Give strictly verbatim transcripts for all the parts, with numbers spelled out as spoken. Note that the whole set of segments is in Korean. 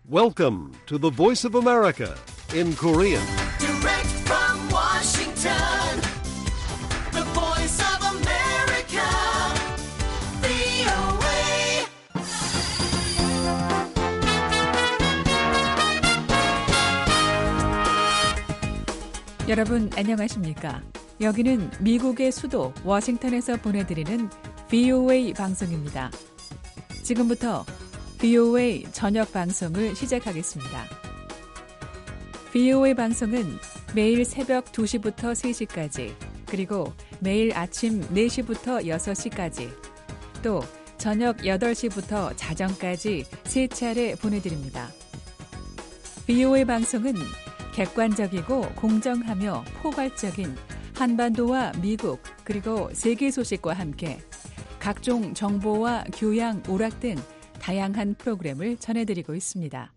Welcome to the Voice of America in Korean. Direct from Washington, the Voice of America, 브이오에이. 여러분 안녕하십니까? 여기는 미국의 수도 워싱턴에서 보내드리는 브이오에이 방송입니다. 지금부터 브이오에이 저녁 방송을 시작하겠습니다. 브이오에이 방송은 매일 새벽 두 시부터 세 시까지, 그리고 매일 아침 네 시부터 여섯 시까지, 또 저녁 여덟 시부터 자정까지 세 차례 보내드립니다. 브이오에이 방송은 객관적이고 공정하며 포괄적인 한반도와 미국 그리고 세계 소식과 함께 각종 정보와 교양, 오락 등 다양한 프로그램을 전해드리고 있습니다.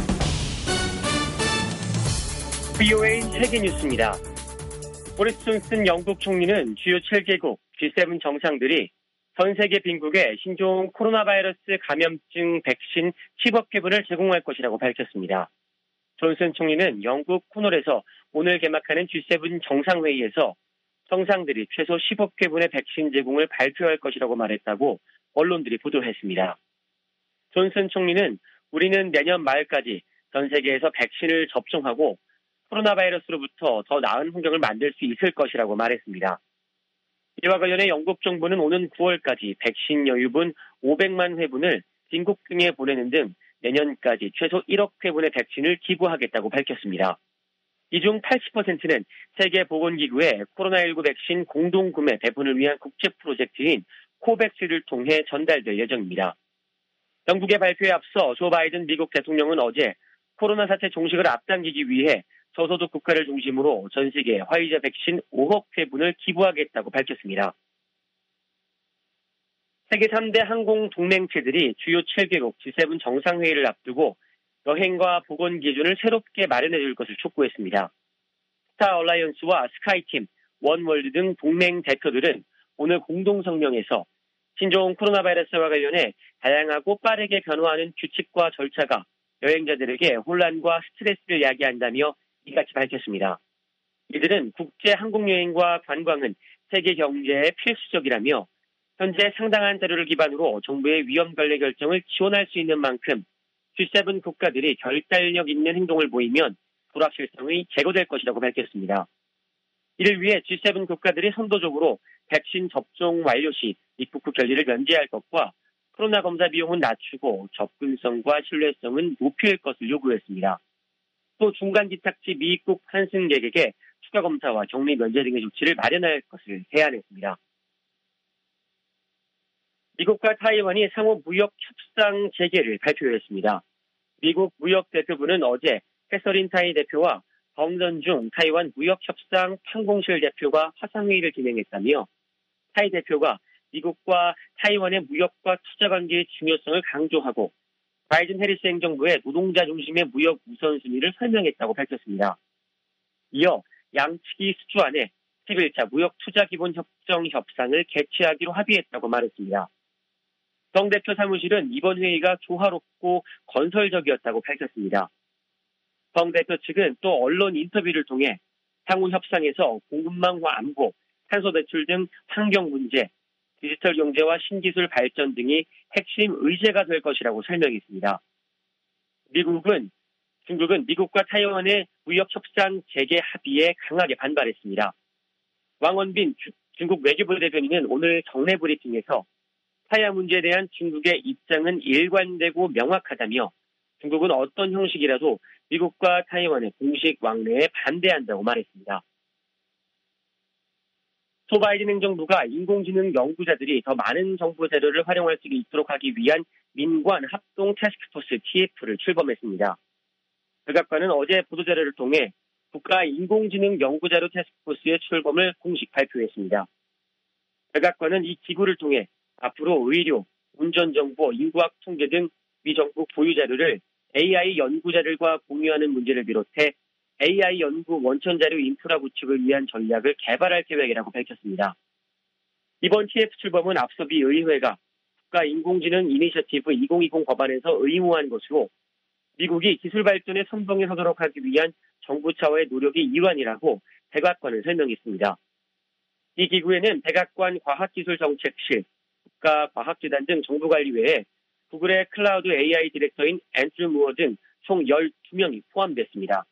브이오에이 세계 뉴스입니다. 보리스 존슨 영국 총리는 주요 칠 개국 지 세븐 정상들이 전 세계 빈국에 신종 코로나 바이러스 감염증 백신 십억 회분을 제공할 것이라고 밝혔습니다. 존슨 총리는 영국 코널에서 오늘 개막하는 지 세븐 정상회의에서 정상들이 최소 십억 회분의 백신 제공을 발표할 것이라고 말했다고 언론들이 보도했습니다. 존슨 총리는 우리는 내년 말까지 전 세계에서 백신을 접종하고 코로나 바이러스로부터 더 나은 환경을 만들 수 있을 것이라고 말했습니다. 이와 관련해 영국 정부는 오는 구월까지 백신 여유분 오백만 회분을 빈국 등에 보내는 등 내년까지 최소 일억 회분의 백신을 기부하겠다고 밝혔습니다. 이 중 팔십 퍼센트는 세계보건기구의 코로나십구 백신 공동구매 배분을 위한 국제 프로젝트인 코백스를 통해 전달될 예정입니다. 영국의 발표에 앞서 조 바이든 미국 대통령은 어제 코로나 사태 종식을 앞당기기 위해 저소득 국가를 중심으로 전 세계 화이자 백신 오억 회분을 기부하겠다고 밝혔습니다. 세계 삼 대 항공 동맹체들이 주요 칠 개국 지 세븐 정상회의를 앞두고 여행과 보건 기준을 새롭게 마련해 줄 것을 촉구했습니다. 스타 얼라이언스와 스카이팀, 원월드 등 동맹 대표들은 오늘 공동성명에서 신종 코로나 바이러스와 관련해 다양하고 빠르게 변화하는 규칙과 절차가 여행자들에게 혼란과 스트레스를 야기한다며 이같이 밝혔습니다. 이들은 국제 항공여행과 관광은 세계 경제에 필수적이라며 현재 상당한 자료를 기반으로 정부의 위험 관리 결정을 지원할 수 있는 만큼 지 세븐 국가들이 결단력 있는 행동을 보이면 불확실성이 제거될 것이라고 밝혔습니다. 이를 위해 지 세븐 국가들이 선도적으로 백신 접종 완료 시 입국 결리를 면제할 것과 코로나 검사 비용은 낮추고 접근성과 신뢰성은 높일 것을 요구했습니다. 또 중간 기착지 미입국 환승객에게 추가 검사와 격리 면제 등의 조치를 마련할 것을 제안했습니다. 미국과 타이완이 상호 무역 협상 재개를 발표했습니다. 미국 무역대표부는 어제 캐서린 타이 대표와 정전중 타이완 무역협상 판공실 대표가 화상회의를 진행했다며 타이 대표가 미국과 타이완의 무역과 투자 관계의 중요성을 강조하고 바이든 해리스 행정부의 노동자 중심의 무역 우선순위를 설명했다고 밝혔습니다. 이어 양측이 수주안에 십일 차 무역 투자 기본 협정 협상을 개최하기로 합의했다고 말했습니다. 정 대표 사무실은 이번 회의가 조화롭고 건설적이었다고 밝혔습니다. 정 대표 측은 또 언론 인터뷰를 통해 향후 협상에서 공급망과 안보, 탄소 배출 등 환경 문제, 디지털 경제와 신기술 발전 등이 핵심 의제가 될 것이라고 설명했습니다. 미국은, 중국은 미국과 타이완의 무역 협상 재개 합의에 강하게 반발했습니다. 왕원빈 주, 중국 외교부 대변인은 오늘 정례 브리핑에서 타이완 문제에 대한 중국의 입장은 일관되고 명확하다며 중국은 어떤 형식이라도 미국과 타이완의 공식 왕래에 반대한다고 말했습니다. 조 바이든 행정부가 인공지능 연구자들이 더 많은 정보 자료를 활용할 수 있도록 하기 위한 민관 합동 태스크포스 티에프를 출범했습니다. 백악관은 어제 보도자료를 통해 국가 인공지능 연구자료 태스크포스의 출범을 공식 발표했습니다. 백악관은 이 기구를 통해 앞으로 의료, 운전정보, 인구학 통계 등 미정부 보유 자료를 에이아이 연구자들과 공유하는 문제를 비롯해 에이아이 연구 원천자료 인프라 구축을 위한 전략을 개발할 계획이라고 밝혔습니다. 이번 티에프 출범은 앞서 미 의회가 국가 인공지능 이니셔티브 이천이십 법안에서 의무화한 것으로 미국이 기술 발전의 선봉에 서도록 하기 위한 정부 차원의 노력이 일환이라고 백악관은 설명했습니다. 이 기구에는 백악관 과학기술정책실, 국가과학재단 등 정부관리 외에 구글의 클라우드 에이아이 디렉터인 앤드류 무어 등 총 열두 명이 포함됐습니다.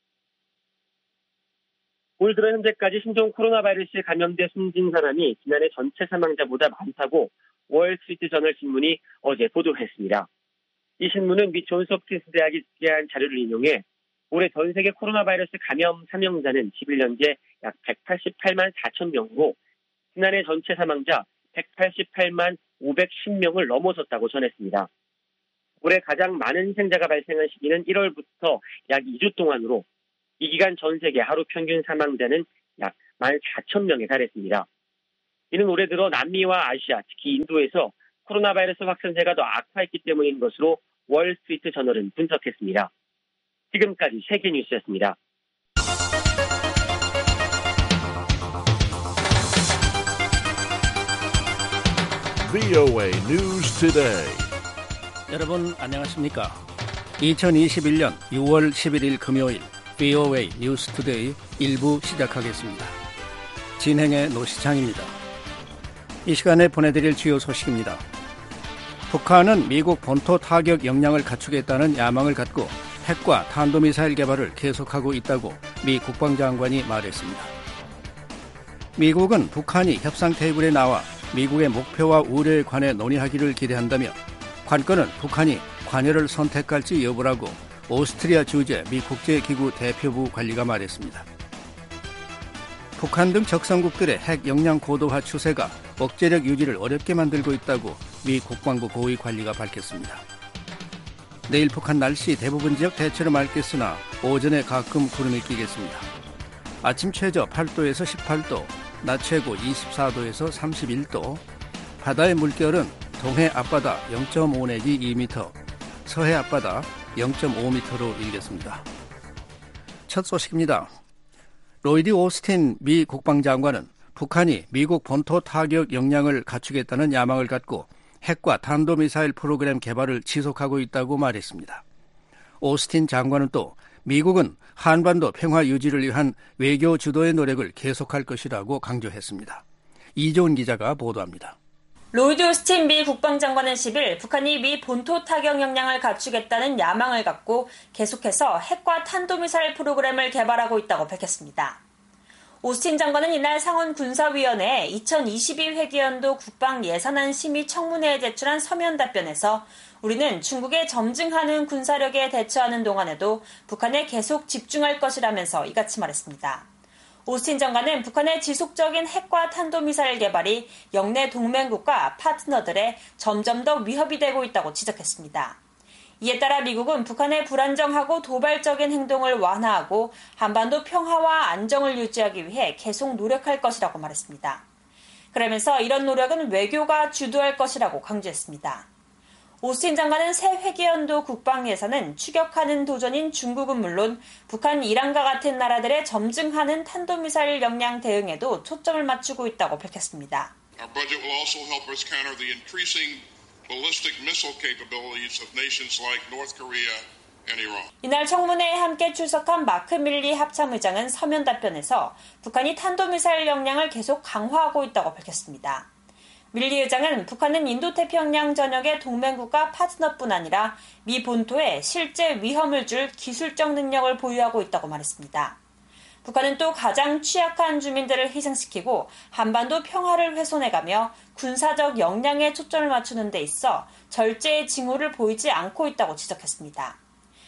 올 들어 현재까지 신종 코로나 바이러스에 감염돼 숨진 사람이 지난해 전체 사망자보다 많다고 월스트리트 저널 신문이 어제 보도했습니다. 이 신문은 미 존스 홉킨스 대학이 집계한 자료를 인용해 올해 전 세계 코로나 바이러스 감염 사망자는 십일 년째 약 백팔십팔만 사천 명으로 지난해 전체 사망자 백팔십팔만 오백십 명을 넘어섰다고 전했습니다. 올해 가장 많은 희생자가 발생한 시기는 일월부터 약 이 주 동안으로 이 기간 전 세계 하루 평균 사망자는 약 만 사천 명에 달했습니다. 이는 올해 들어 남미와 아시아, 특히 인도에서 코로나 바이러스 확산세가 더 악화했기 때문인 것으로 월스트리트 저널은 분석했습니다. 지금까지 세계뉴스였습니다. 브이오에이 News Today. 여러분 안녕하십니까? 이천이십일 년 유월 십일일 금요일 브이오에이 뉴스 투데이 일 부 시작하겠습니다. 진행의 노시창입니다. 이 시간에 보내드릴 주요 소식입니다. 북한은 미국 본토 타격 역량을 갖추겠다는 야망을 갖고 핵과 탄도미사일 개발을 계속하고 있다고 미 국방장관이 말했습니다. 미국은 북한이 협상 테이블에 나와 미국의 목표와 우려에 관해 논의하기를 기대한다며 관건은 북한이 관여를 선택할지 여부라고 오스트리아 주재 미 국제기구 대표부 관리가 말했습니다. 북한 등 적성국들의 핵 역량 고도화 추세가 억제력 유지를 어렵게 만들고 있다고 미 국방부 고위 관리가 밝혔습니다. 내일 북한 날씨 대부분 지역 대체로 맑겠으나 오전에 가끔 구름이 끼겠습니다. 아침 최저 팔 도에서 십팔 도, 낮 최고 이십사 도에서 삼십일 도, 바다의 물결은 동해 앞바다 영 점 오 내지 이 미터, 서해 앞바다 영 점 오 미터로 일겠습니다. 첫 소식입니다. 로이드 오스틴 미 국방장관은 북한이 미국 본토 타격 역량을 갖추겠다는 야망을 갖고 핵과 탄도미사일 프로그램 개발을 지속하고 있다고 말했습니다. 오스틴 장관은 또 미국은 한반도 평화 유지를 위한 외교 주도의 노력을 계속할 것이라고 강조했습니다. 이조은 기자가 보도합니다. 로이드 오스틴 미 국방장관은 십일 북한이 미 본토 타격 역량을 갖추겠다는 야망을 갖고 계속해서 핵과 탄도미사일 프로그램을 개발하고 있다고 밝혔습니다. 오스틴 장관은 이날 상원 군사위원회에 이천이십이 회기연도 국방예산안 심의 청문회에 제출한 서면 답변에서 우리는 중국에 점증하는 군사력에 대처하는 동안에도 북한에 계속 집중할 것이라면서 이같이 말했습니다. 오스틴 장관은 북한의 지속적인 핵과 탄도미사일 개발이 영내 동맹국과 파트너들의 점점 더 위협이 되고 있다고 지적했습니다. 이에 따라 미국은 북한의 불안정하고 도발적인 행동을 완화하고 한반도 평화와 안정을 유지하기 위해 계속 노력할 것이라고 말했습니다. 그러면서 이런 노력은 외교가 주도할 것이라고 강조했습니다. 오스틴 장관은 새 회계연도 국방 예산은 추격하는 도전인 중국은 물론 북한, 이란과 같은 나라들의 점증하는 탄도미사일 역량 대응에도 초점을 맞추고 있다고 밝혔습니다. Our budget will also help us counter the increasing ballistic missile capabilities of nations like North Korea and Iran. 이날 청문회에 함께 출석한 마크 밀리 합참의장은 서면 답변에서 북한이 탄도미사일 역량을 계속 강화하고 있다고 밝혔습니다. 밀리 의장은 북한은 인도태평양 전역의 동맹국가 파트너뿐 아니라 미 본토에 실제 위험을 줄 기술적 능력을 보유하고 있다고 말했습니다. 북한은 또 가장 취약한 주민들을 희생시키고 한반도 평화를 훼손해가며 군사적 역량에 초점을 맞추는 데 있어 절제의 징후를 보이지 않고 있다고 지적했습니다.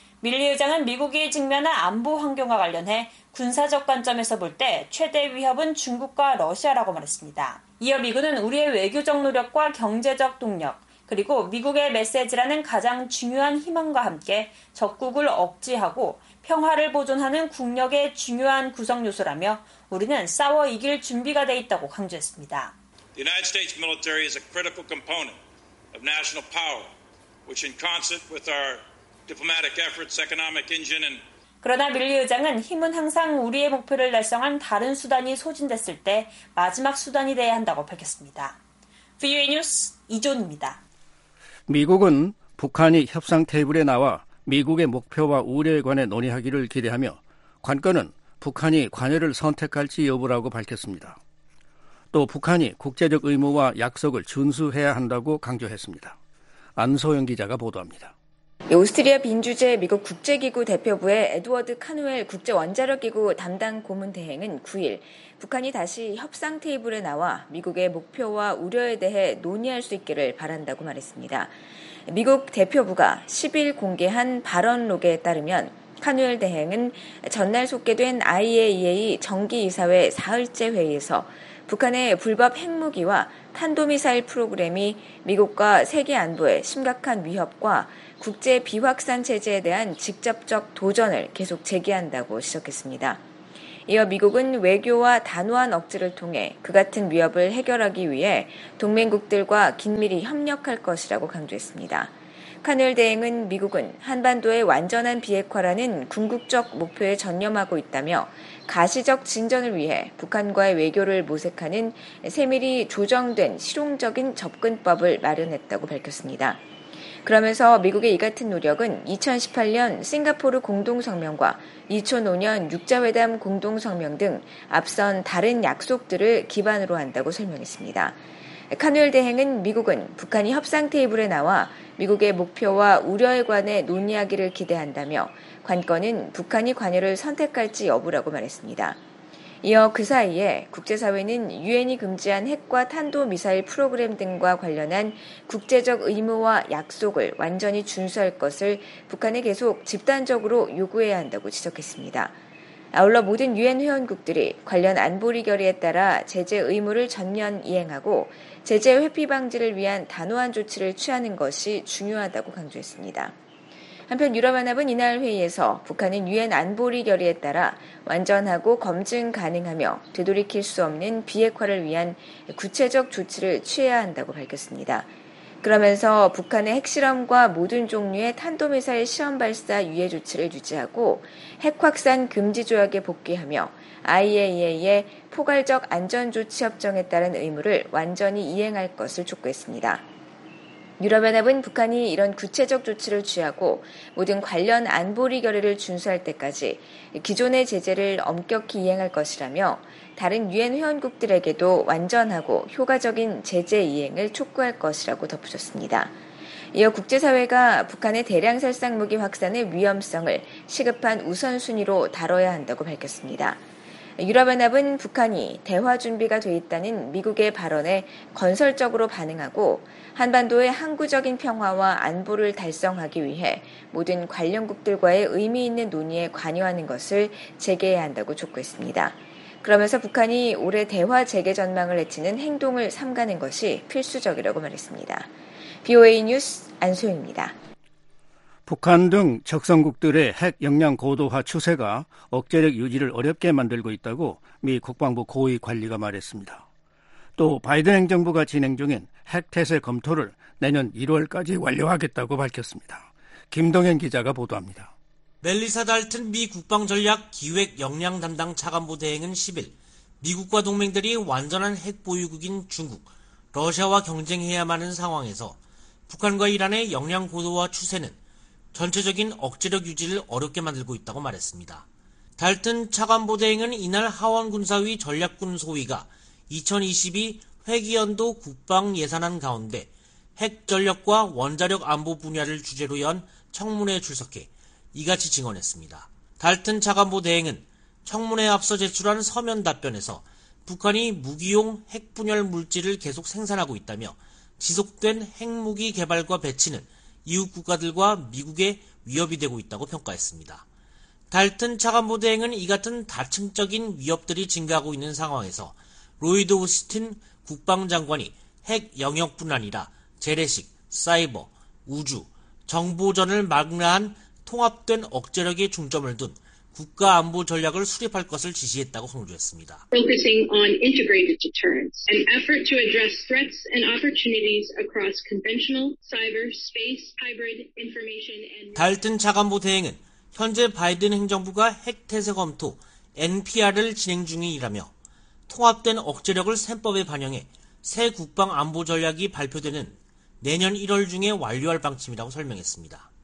밀리 의장은 미국이 직면한 안보 환경과 관련해 군사적 관점에서 볼 때 최대 위협은 중국과 러시아라고 말했습니다. 이어 미군은 우리의 외교적 노력과 경제적 동력, 그리고 미국의 메시지라는 가장 중요한 희망과 함께 적국을 억제하고 평화를 보존하는 국력의 중요한 구성 요소라며 우리는 싸워 이길 준비가 돼 있다고 강조했습니다. The United States military is a critical component of national power, which in concert with our diplomatic efforts, economic engine and 그러나 밀리 의장은 힘은 항상 우리의 목표를 달성한 다른 수단이 소진됐을 때 마지막 수단이 돼야 한다고 밝혔습니다. 브이오에이 뉴스 이존입니다. 미국은 북한이 협상 테이블에 나와 미국의 목표와 우려에 관해 논의하기를 기대하며 관건은 북한이 관여를 선택할지 여부라고 밝혔습니다. 또 북한이 국제적 의무와 약속을 준수해야 한다고 강조했습니다. 안소영 기자가 보도합니다. 오스트리아 빈 주재 미국 국제기구 대표부의 에드워드 카누엘 국제원자력기구 담당 고문대행은 구 일 북한이 다시 협상 테이블에 나와 미국의 목표와 우려에 대해 논의할 수 있기를 바란다고 말했습니다. 미국 대표부가 십 일 공개한 발언록에 따르면 카누엘 대행은 전날 속개된 아이에이이에이 정기이사회 사흘째 회의에서 북한의 불법 핵무기와 탄도미사일 프로그램이 미국과 세계 안보에 심각한 위협과 국제 비확산 체제에 대한 직접적 도전을 계속 제기한다고 지적했습니다. 이어 미국은 외교와 단호한 억지를 통해 그 같은 위협을 해결하기 위해 동맹국들과 긴밀히 협력할 것이라고 강조했습니다. 카누엘 대행은 미국은 한반도의 완전한 비핵화라는 궁극적 목표에 전념하고 있다며 가시적 진전을 위해 북한과의 외교를 모색하는 세밀히 조정된 실용적인 접근법을 마련했다고 밝혔습니다. 그러면서 미국의 이 같은 노력은 이천십팔 년 싱가포르 공동성명과 이천오 년 육자회담 공동성명 등 앞선 다른 약속들을 기반으로 한다고 설명했습니다. 카누엘 대행은 미국은 북한이 협상 테이블에 나와 미국의 목표와 우려에 관해 논의하기를 기대한다며 관건은 북한이 관여를 선택할지 여부라고 말했습니다. 이어 그 사이에 국제사회는 유엔이 금지한 핵과 탄도미사일 프로그램 등과 관련한 국제적 의무와 약속을 완전히 준수할 것을 북한에 계속 집단적으로 요구해야 한다고 지적했습니다. 아울러 모든 유엔 회원국들이 관련 안보리 결의에 따라 제재 의무를 전면 이행하고 제재 회피 방지를 위한 단호한 조치를 취하는 것이 중요하다고 강조했습니다. 한편 유럽연합은 이날 회의에서 북한은 유엔 안보리 결의에 따라 완전하고 검증 가능하며 되돌이킬 수 없는 비핵화를 위한 구체적 조치를 취해야 한다고 밝혔습니다. 그러면서 북한의 핵실험과 모든 종류의 탄도미사일 시험 발사 유예 조치를 유지하고 핵 확산 금지 조약에 복귀하며 아이에이이에이의 포괄적 안전조치 협정에 따른 의무를 완전히 이행할 것을 촉구했습니다. 유럽연합은 북한이 이런 구체적 조치를 취하고 모든 관련 안보리 결의를 준수할 때까지 기존의 제재를 엄격히 이행할 것이라며 다른 유엔 회원국들에게도 완전하고 효과적인 제재 이행을 촉구할 것이라고 덧붙였습니다. 이어 국제사회가 북한의 대량 살상 무기 확산의 위험성을 시급한 우선순위로 다뤄야 한다고 밝혔습니다. 유럽연합은 북한이 대화 준비가 돼 있다는 미국의 발언에 건설적으로 반응하고 한반도의 항구적인 평화와 안보를 달성하기 위해 모든 관련국들과의 의미 있는 논의에 관여하는 것을 재개해야 한다고 촉구했습니다. 그러면서 북한이 올해 대화 재개 전망을 해치는 행동을 삼가는 것이 필수적이라고 말했습니다. 비오에이 뉴스 안소영입니다. 북한 등 적성국들의 핵 역량 고도화 추세가 억제력 유지를 어렵게 만들고 있다고 미 국방부 고위 관리가 말했습니다. 또 바이든 행정부가 진행 중인 핵 태세 검토를 내년 일월까지 완료하겠다고 밝혔습니다. 김동현 기자가 보도합니다. 멜리사 달튼 미 국방전략 기획 역량 담당 차관보 대행은 십 일 미국과 동맹들이 완전한 핵 보유국인 중국, 러시아와 경쟁해야만 하는 상황에서 북한과 이란의 역량 고도화 추세는 전체적인 억제력 유지를 어렵게 만들고 있다고 말했습니다. 달튼 차관보 대행은 이날 하원군사위 전략군 소위가 이천이십이 회기연도 국방 예산안 가운데 핵 전력과 원자력 안보 분야를 주제로 연 청문회에 출석해 이같이 증언했습니다. 달튼 차관보 대행은 청문회에 앞서 제출한 서면 답변에서 북한이 무기용 핵분열 물질을 계속 생산하고 있다며 지속된 핵무기 개발과 배치는 이웃 국가들과 미국에 위협이 되고 있다고 평가했습니다. 달튼 차관보 대행은 이 같은 다층적인 위협들이 증가하고 있는 상황에서 로이드 오스틴 국방장관이 핵 영역뿐 아니라 재래식, 사이버, 우주, 정보전을 망라한 통합된 억제력에 중점을 둔 국가안보 전략을 수립할 것을 지시했다고 강조했습니다. Focusing on integrated deterrence, an effort to address threats and opportunities across conventional, cyber, space, hybrid, information and... 달튼 차관보 대행은 현재 바이든 행정부가 핵태세 검토 엔피알을 진행 중이라며 통합된 억제력을 셈법에 반영해 새 국방안보 전략이 발표되는 내년 일월 중에 완료할 방침이라고 설명했습니다.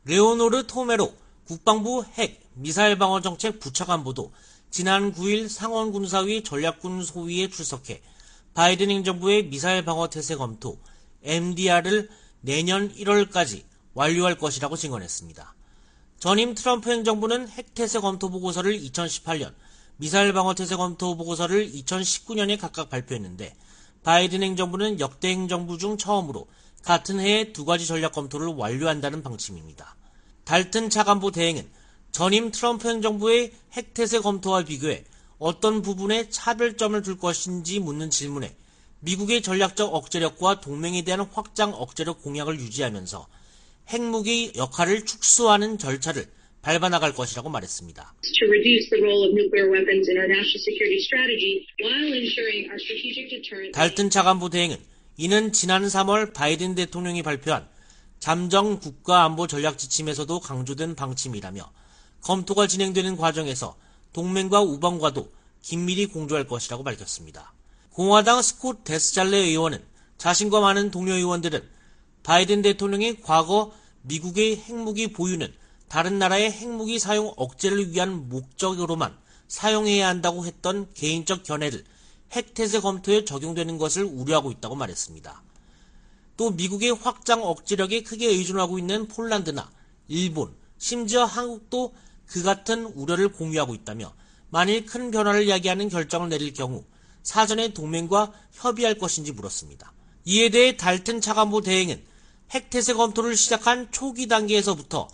레오노르 토메로 국방부 핵 미사일 방어 정책 부차관보도 지난 구일 상원군사위 전략군 소위에 출석해 바이든 행정부의 미사일 방어 태세 검토 엠디알을 내년 일월까지 완료할 것이라고 증언했습니다. 전임 트럼프 행정부는 핵태세 검토 보고서를 이천십팔년, 미사일 방어 태세 검토 보고서를 이천십구년에 각각 발표했는데 바이든 행정부는 역대 행정부 중 처음으로 같은 해에 두 가지 전략 검토를 완료한다는 방침입니다. 달튼 차관보 대행은 전임 트럼프 행정부의 핵태세 검토와 비교해 어떤 부분에 차별점을 둘 것인지 묻는 질문에 미국의 전략적 억제력과 동맹에 대한 확장 억제력 공약을 유지하면서 핵무기 역할을 축소하는 절차를 밟아나갈 것이라고 말했습니다. To reduce the role of nuclear weapons in our national security strategy while ensuring our strategic deterrent. 달튼 차관보 대행은 이는 지난 삼월 바이든 대통령이 발표한 잠정 국가안보 전략 지침에서도 강조된 방침이라며 검토가 진행되는 과정에서 동맹과 우방과도 긴밀히 공조할 것이라고 밝혔습니다. 공화당 스콧 데스잘레 의원은 자신과 많은 동료 의원들은 바이든 대통령이 과거 미국의 핵무기 보유는 다른 나라의 핵무기 사용 억제를 위한 목적으로만 사용해야 한다고 했던 개인적 견해를 핵태세 검토에 적용되는 것을 우려하고 있다고 말했습니다. 또 미국의 확장 억제력에 크게 의존하고 있는 폴란드나 일본, 심지어 한국도 그 같은 우려를 공유하고 있다며 만일 큰 변화를 야기하는 결정을 내릴 경우 사전에 동맹과 협의할 것인지 물었습니다. 이에 대해 달튼 차관보 대행은 핵태세 검토를 시작한 초기 단계에서부터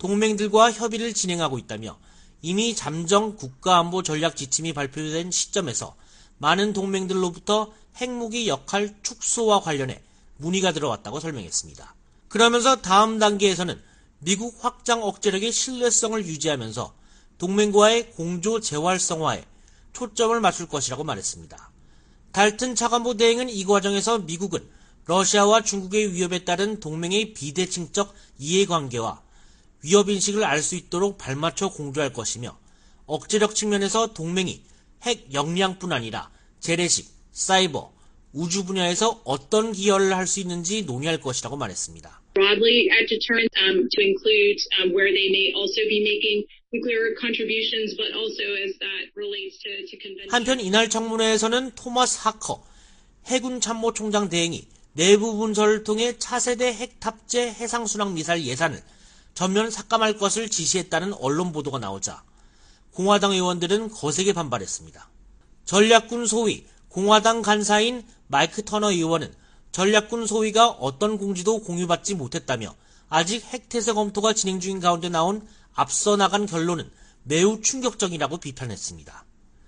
동맹들과 협의를 진행하고 있다며 이미 잠정 국가안보 전략 지침이 발표된 시점에서 많은 동맹들로부터 핵무기 역할 축소와 관련해 문의가 들어왔다고 설명했습니다. 그러면서 다음 단계에서는 미국 확장 억제력의 신뢰성을 유지하면서 동맹과의 공조 재활성화에 초점을 맞출 것이라고 말했습니다. 달튼 차관보 대행은 이 과정에서 미국은 러시아와 중국의 위협에 따른 동맹의 비대칭적 이해관계와 위협인식을 알 수 있도록 발맞춰 공조할 것이며 억제력 측면에서 동맹이 핵 역량뿐 아니라 재래식, 사이버, 우주 분야에서 어떤 기여를 할 수 있는지 논의할 것이라고 말했습니다. Broadly at deterrence um, to include um, where they may also be making nuclear contributions, but also as that relates to, to conventional. 한편 이날 청문회에서는 토마스 하커 해군 참모총장 대행이 내부 문서를 통해 차세대 핵 탑재 해상순항 미사일 예산을 전면 삭감할 것을 지시했다는 언론 보도가 나오자 공화당 의원들은 거세게 반발했습니다. 전략군 소위 공화당 간사인 마이크 터너 의원은 전략군 소위가 어떤 공지도 공유받지 못했다며 아직 핵태세 검토가 진행 중인 가운데 나온 앞서 나간 결론은 매우 충격적이라고 비판했습니다.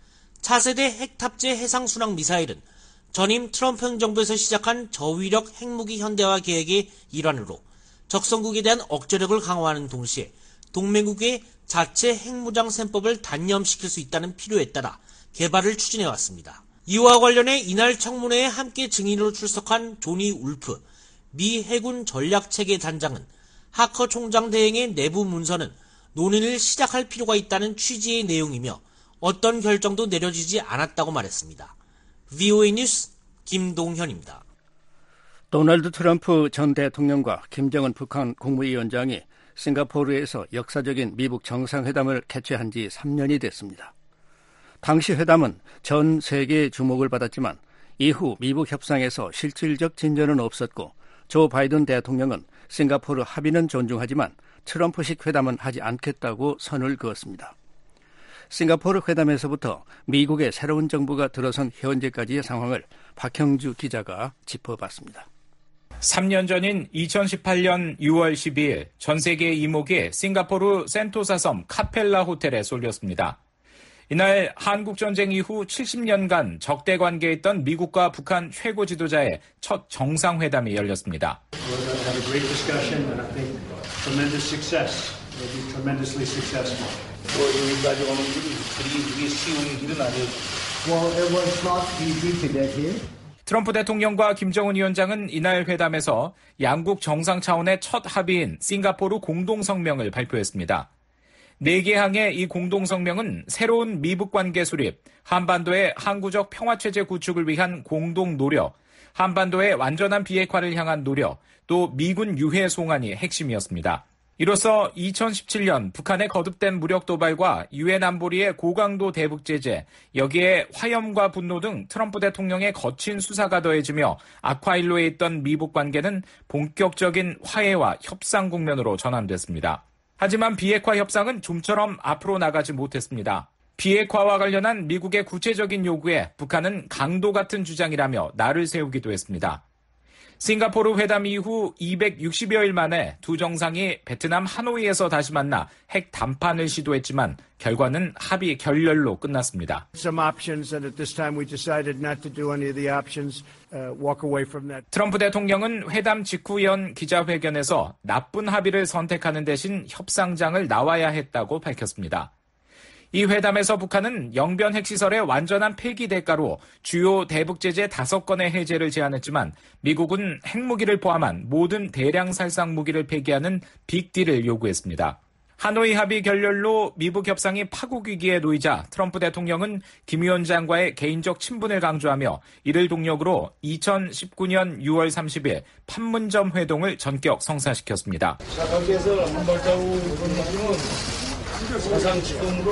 차세대 핵 탑재 해상순항 미사일은 전임 트럼프 행정부에서 시작한 저위력 핵무기 현대화 계획의 일환으로 적성국에 대한 억제력을 강화하는 동시에 동맹국의 자체 핵무장 셈법을 단념시킬 수 있다는 필요에 따라 개발을 추진해왔습니다. 이와 관련해 이날 청문회에 함께 증인으로 출석한 조니 울프 미 해군 전략체계 단장은 하커 총장 대행의 내부 문서는 논의를 시작할 필요가 있다는 취지의 내용이며 어떤 결정도 내려지지 않았다고 말했습니다. 브이오에이 뉴스 김동현입니다. 도널드 트럼프 전 대통령과 김정은 북한 국무위원장이 싱가포르에서 역사적인 미북 정상회담을 개최한 지 삼 년이 됐습니다. 당시 회담은 전 세계의 주목을 받았지만 이후 미북 협상에서 실질적 진전은 없었고 조 바이든 대통령은 싱가포르 합의는 존중하지만 트럼프식 회담은 하지 않겠다고 선을 그었습니다. 싱가포르 회담에서부터 미국의 새로운 정부가 들어선 현재까지의 상황을 박형주 기자가 짚어봤습니다. 삼 년 전인 이천십팔년 유월 십이일 전 세계 이목이 싱가포르 센토사 섬 카펠라 호텔에 쏠렸습니다. 이날 한국전쟁 이후 칠십 년간 적대 관계에 있던 미국과 북한 최고 지도자의 첫 정상회담이 열렸습니다. 트럼프 대통령과 김정은 위원장은 이날 회담에서 양국 정상 차원의 첫 합의인 싱가포르 공동성명을 발표했습니다. 네 개 항의 이 공동성명은 새로운 미북 관계 수립, 한반도의 항구적 평화체제 구축을 위한 공동 노력, 한반도의 완전한 비핵화를 향한 노력, 또 미군 유해 송환이 핵심이었습니다. 이로써 이천십칠 년 북한의 거듭된 무력 도발과 유엔 안보리의 고강도 대북 제재, 여기에 화염과 분노 등 트럼프 대통령의 거친 수사가 더해지며 악화일로에 있던 미북 관계는 본격적인 화해와 협상 국면으로 전환됐습니다. 하지만 비핵화 협상은 좀처럼 앞으로 나가지 못했습니다. 비핵화와 관련한 미국의 구체적인 요구에 북한은 강도 같은 주장이라며 날을 세우기도 했습니다. 싱가포르 회담 이후 이백육십여 일 만에 두 정상이 베트남 하노이에서 다시 만나 핵 담판을 시도했지만 결과는 합의 결렬로 끝났습니다. 트럼프 대통령은 회담 직후 연 기자회견에서 나쁜 합의를 선택하는 대신 협상장을 나와야 했다고 밝혔습니다. 이 회담에서 북한은 영변 핵시설의 완전한 폐기 대가로 주요 대북 제재 다섯 건의 해제를 제안했지만 미국은 핵무기를 포함한 모든 대량 살상 무기를 폐기하는 빅딜을 요구했습니다. 하노이 합의 결렬로 미북 협상이 파국 위기에 놓이자 트럼프 대통령은 김 위원장과의 개인적 친분을 강조하며 이를 동력으로 이천십구 년 유월 삼십일 판문점 회동을 전격 성사시켰습니다. 자, 거기에서 한 발자국 걷는 느낌은 사상 지금으로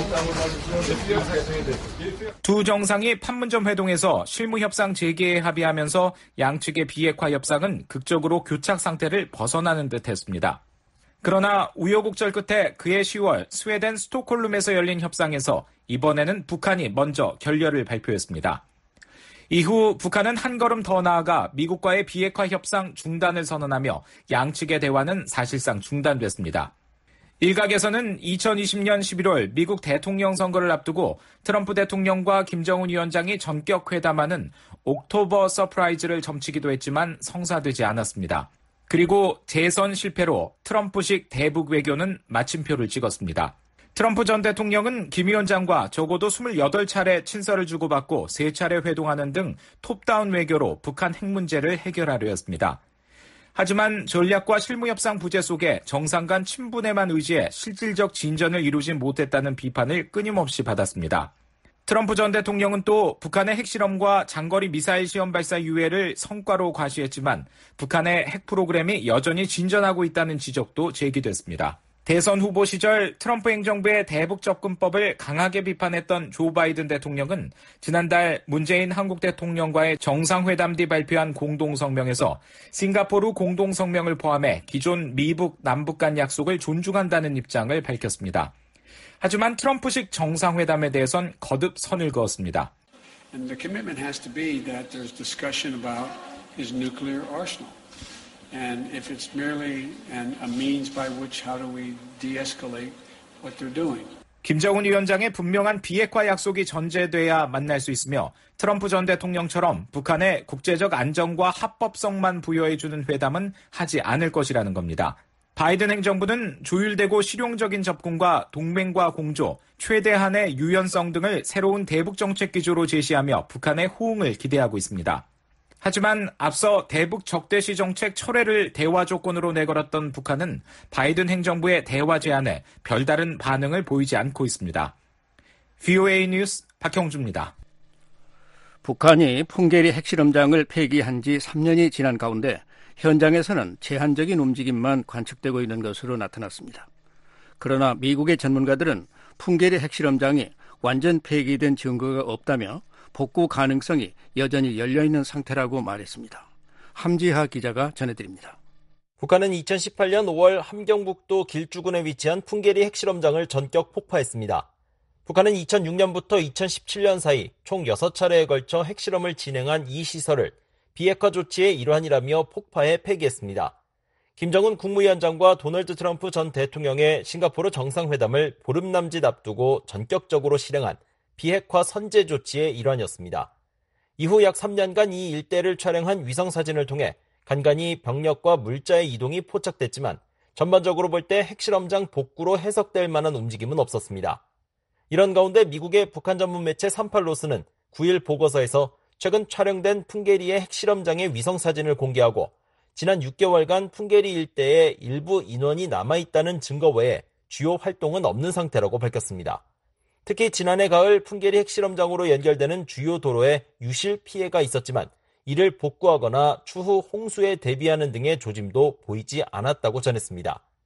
두 정상이 판문점 회동에서 실무 협상 재개에 합의하면서 양측의 비핵화 협상은 극적으로 교착 상태를 벗어나는 듯했습니다. 그러나 우여곡절 끝에 그해 시월 스웨덴 스톡홀름에서 열린 협상에서 이번에는 북한이 먼저 결렬을 발표했습니다. 이후 북한은 한 걸음 더 나아가 미국과의 비핵화 협상 중단을 선언하며 양측의 대화는 사실상 중단됐습니다. 일각에서는 이천이십 년 십일월 미국 대통령 선거를 앞두고 트럼프 대통령과 김정은 위원장이 전격 회담하는 옥토버 서프라이즈를 점치기도 했지만 성사되지 않았습니다. 그리고 재선 실패로 트럼프식 대북 외교는 마침표를 찍었습니다. 트럼프 전 대통령은 김 위원장과 적어도 이십팔 차례 친서를 주고받고 세 차례 회동하는 등 톱다운 외교로 북한 핵 문제를 해결하려 했습니다. 하지만 전략과 실무협상 부재 속에 정상 간 친분에만 의지해 실질적 진전을 이루지 못했다는 비판을 끊임없이 받았습니다. 트럼프 전 대통령은 또 북한의 핵실험과 장거리 미사일 시험 발사 유예를 성과로 과시했지만 북한의 핵 프로그램이 여전히 진전하고 있다는 지적도 제기됐습니다. 대선 후보 시절 트럼프 행정부의 대북 접근법을 강하게 비판했던 조 바이든 대통령은 지난달 문재인 한국 대통령과의 정상회담 뒤 발표한 공동성명에서 싱가포르 공동성명을 포함해 기존 미북 남북 간 약속을 존중한다는 입장을 밝혔습니다. 하지만 트럼프식 정상회담에 대해선 거듭 선을 그었습니다. And the commitment has to be that there's discussion about his nuclear arsenal. And if it's merely an, a means by which how do we de-escalate what they're doing. 김정은 위원장의 분명한 비핵화 약속이 전제돼야 만날 수 있으며 트럼프 전 대통령처럼 북한의 국제적 안정과 합법성만 부여해주는 회담은 하지 않을 것이라는 겁니다. 바이든 행정부는 조율되고 실용적인 접근과 동맹과 공조, 최대한의 유연성 등을 새로운 대북 정책 기조로 제시하며 북한의 호응을 기대하고 있습니다. 하지만 앞서 대북 적대시 정책 철회를 대화 조건으로 내걸었던 북한은 바이든 행정부의 대화 제안에 별다른 반응을 보이지 않고 있습니다. 브이오에이 뉴스 박형주입니다. 북한이 풍계리 핵실험장을 폐기한 지 삼 년이 지난 가운데 현장에서는 제한적인 움직임만 관측되고 있는 것으로 나타났습니다. 그러나 미국의 전문가들은 풍계리 핵실험장이 완전 폐기된 증거가 없다며 복구 가능성이 여전히 열려있는 상태라고 말했습니다. 함지하 기자가 전해드립니다. 북한은 이천십팔 년 오월 함경북도 길주군에 위치한 풍계리 핵실험장을 전격 폭파했습니다. 북한은 이천육 년부터 이천십칠 년 사이 총 여섯 차례에 걸쳐 핵실험을 진행한 이 시설을 비핵화 조치의 일환이라며 폭파해 폐기했습니다. 김정은 국무위원장과 도널드 트럼프 전 대통령의 싱가포르 정상회담을 보름 남짓 앞두고 전격적으로 실행한 비핵화 선제 조치의 일환이었습니다. 이후 약 삼 년간 이 일대를 촬영한 위성사진을 통해 간간히 병력과 물자의 이동이 포착됐지만 전반적으로 볼 때 핵실험장 복구로 해석될 만한 움직임은 없었습니다. 이런 가운데 미국의 북한 전문 매체 삼팔로스는 구 일 보고서에서 최근 촬영된 풍계리의 핵실험장의 위성사진을 공개하고 지난 육 개월간 풍계리 일대에 일부 인원이 남아있다는 증거 외에 주요 활동은 없는 상태라고 밝혔습니다. 특히 지난해 가을 풍계리 핵실험장으로 연결되는 주요 도로에 유실 피해가 있었지만 이를 복구하거나 추후 홍수에 대비하는 등의 조짐도 보이지 않았다고 전했습니다.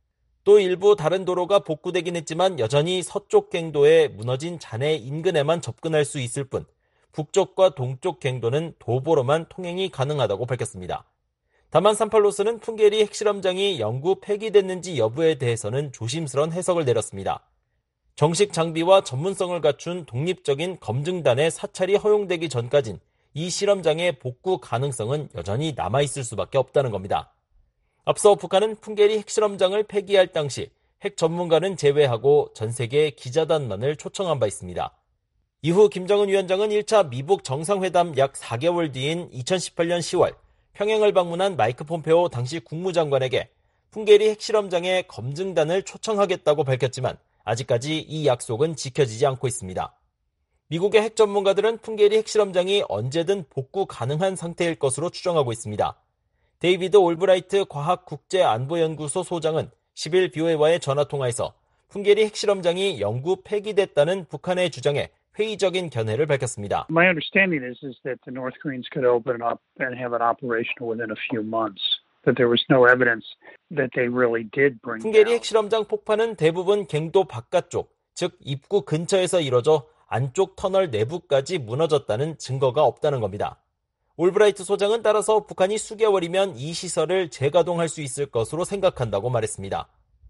또 일부 다른 도로가 복구되긴 했지만 여전히 서쪽 갱도의 무너진 잔해 인근에만 접근할 수 있을 뿐 북쪽과 동쪽 갱도는 도보로만 통행이 가능하다고 밝혔습니다. 다만 삼팔로스는 풍계리 핵실험장이 영구 폐기됐는지 여부에 대해서는 조심스러운 해석을 내렸습니다. 정식 장비와 전문성을 갖춘 독립적인 검증단의 사찰이 허용되기 전까진 이 실험장의 복구 가능성은 여전히 남아있을 수밖에 없다는 겁니다. 앞서 북한은 풍계리 핵실험장을 폐기할 당시 핵 전문가는 제외하고 전 세계 기자단만을 초청한 바 있습니다. 이후 김정은 위원장은 일 차 미북 정상회담 약 사 개월 뒤인 이천십팔 년 시월 평양을 방문한 마이크 폼페오 당시 국무장관에게 풍계리 핵실험장의 검증단을 초청하겠다고 밝혔지만 아직까지 이 약속은 지켜지지 않고 있습니다. 미국의 핵 전문가들은 풍계리 핵실험장이 언제든 복구 가능한 상태일 것으로 추정하고 있습니다. 데이비드 올브라이트 과학국제안보연구소 소장은 십 일 비오에이와의 전화통화에서 풍계리 핵실험장이 영구 폐기됐다는 북한의 주장에 회의적인 견해를 밝혔습니다. My understanding is, is that the North Koreans could open up and have it operational within a few months. That there was no evidence that they really did bring 풍계리 핵실험장 폭파는 대부분 갱도 바깥쪽, 즉 입구 근처에서 이뤄져 안쪽 터널 내부까지 무너졌다는 증거가 없다는 겁니다. 올브라이트 소장은 따라서 북한이 수개월이면 이 시설을 재가동할 수 있을 것으로 생각한다고 말했습니다.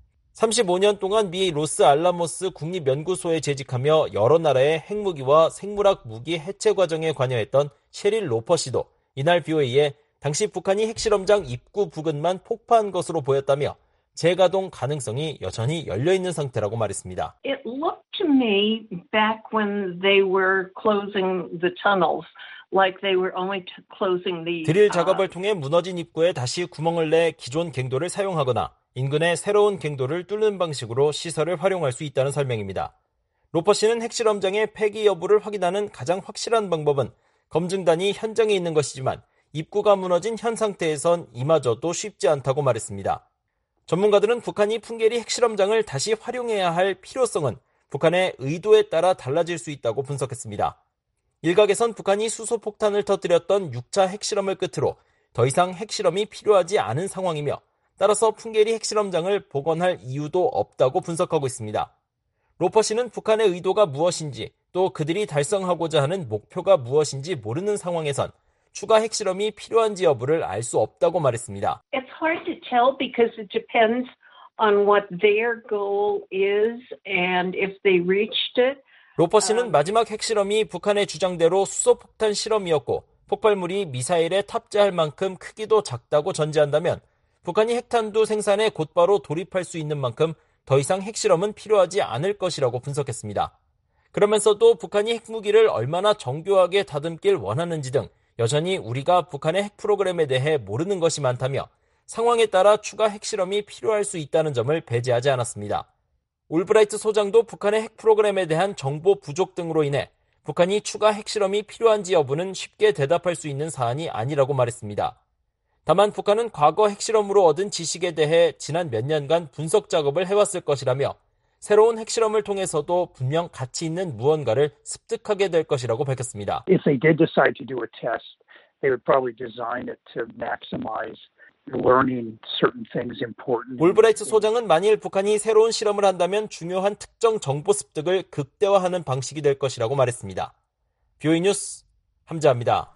삼십오 년 동안 미 로스알라모스 국립연구소에 재직하며 여러 나라의 핵무기와 생물학 무기 해체 과정에 관여했던 셰릴 로퍼 씨도 이날 비오에이에 당시 북한이 핵실험장 입구 부근만 폭파한 것으로 보였다며 재가동 가능성이 여전히 열려있는 상태라고 말했습니다. It looked to me back when they were closing the tunnels like they were only closing the 드릴 작업을 통해 무너진 입구에 다시 구멍을 내 기존 갱도를 사용하거나 인근의 새로운 갱도를 뚫는 방식으로 시설을 활용할 수 있다는 설명입니다. 로퍼 씨는 핵실험장의 폐기 여부를 확인하는 가장 확실한 방법은 검증단이 현장에 있는 것이지만 입구가 무너진 현 상태에선 이마저도 쉽지 않다고 말했습니다. 전문가들은 북한이 풍계리 핵실험장을 다시 활용해야 할 필요성은 북한의 의도에 따라 달라질 수 있다고 분석했습니다. 일각에선 북한이 수소폭탄을 터뜨렸던 육 차 핵실험을 끝으로 더 이상 핵실험이 필요하지 않은 상황이며 따라서 풍계리 핵실험장을 복원할 이유도 없다고 분석하고 있습니다. 로퍼 씨는 북한의 의도가 무엇인지 또 그들이 달성하고자 하는 목표가 무엇인지 모르는 상황에선 추가 핵실험이 필요한지 여부를 알 수 없다고 말했습니다. It's hard to tell because it depends on what their goal is and if they reached it. 로퍼 씨는 마지막 핵실험이 북한의 주장대로 수소폭탄 실험이었고 폭발물이 미사일에 탑재할 만큼 크기도 작다고 전제한다면 북한이 핵탄두 생산에 곧바로 돌입할 수 있는 만큼 더 이상 핵실험은 필요하지 않을 것이라고 분석했습니다. 그러면서도 북한이 핵무기를 얼마나 정교하게 다듬길 원하는지 등 여전히 우리가 북한의 핵 프로그램에 대해 모르는 것이 많다며 상황에 따라 추가 핵실험이 필요할 수 있다는 점을 배제하지 않았습니다. 올브라이트 소장도 북한의 핵 프로그램에 대한 정보 부족 등으로 인해 북한이 추가 핵실험이 필요한지 여부는 쉽게 대답할 수 있는 사안이 아니라고 말했습니다. 다만 북한은 과거 핵실험으로 얻은 지식에 대해 지난 몇 년간 분석 작업을 해왔을 것이라며 새로운 핵실험을 통해서도 분명 가치 있는 무언가를 습득하게 될 것이라고 밝혔습니다. If they did decide to do a test, they would probably design it to maximize learning certain things important. 올브라이트 소장은 만일 북한이 새로운 실험을 한다면 중요한 특정 정보 습득을 극대화하는 방식이 될 것이라고 말했습니다. 비오이 뉴스 함자합니다.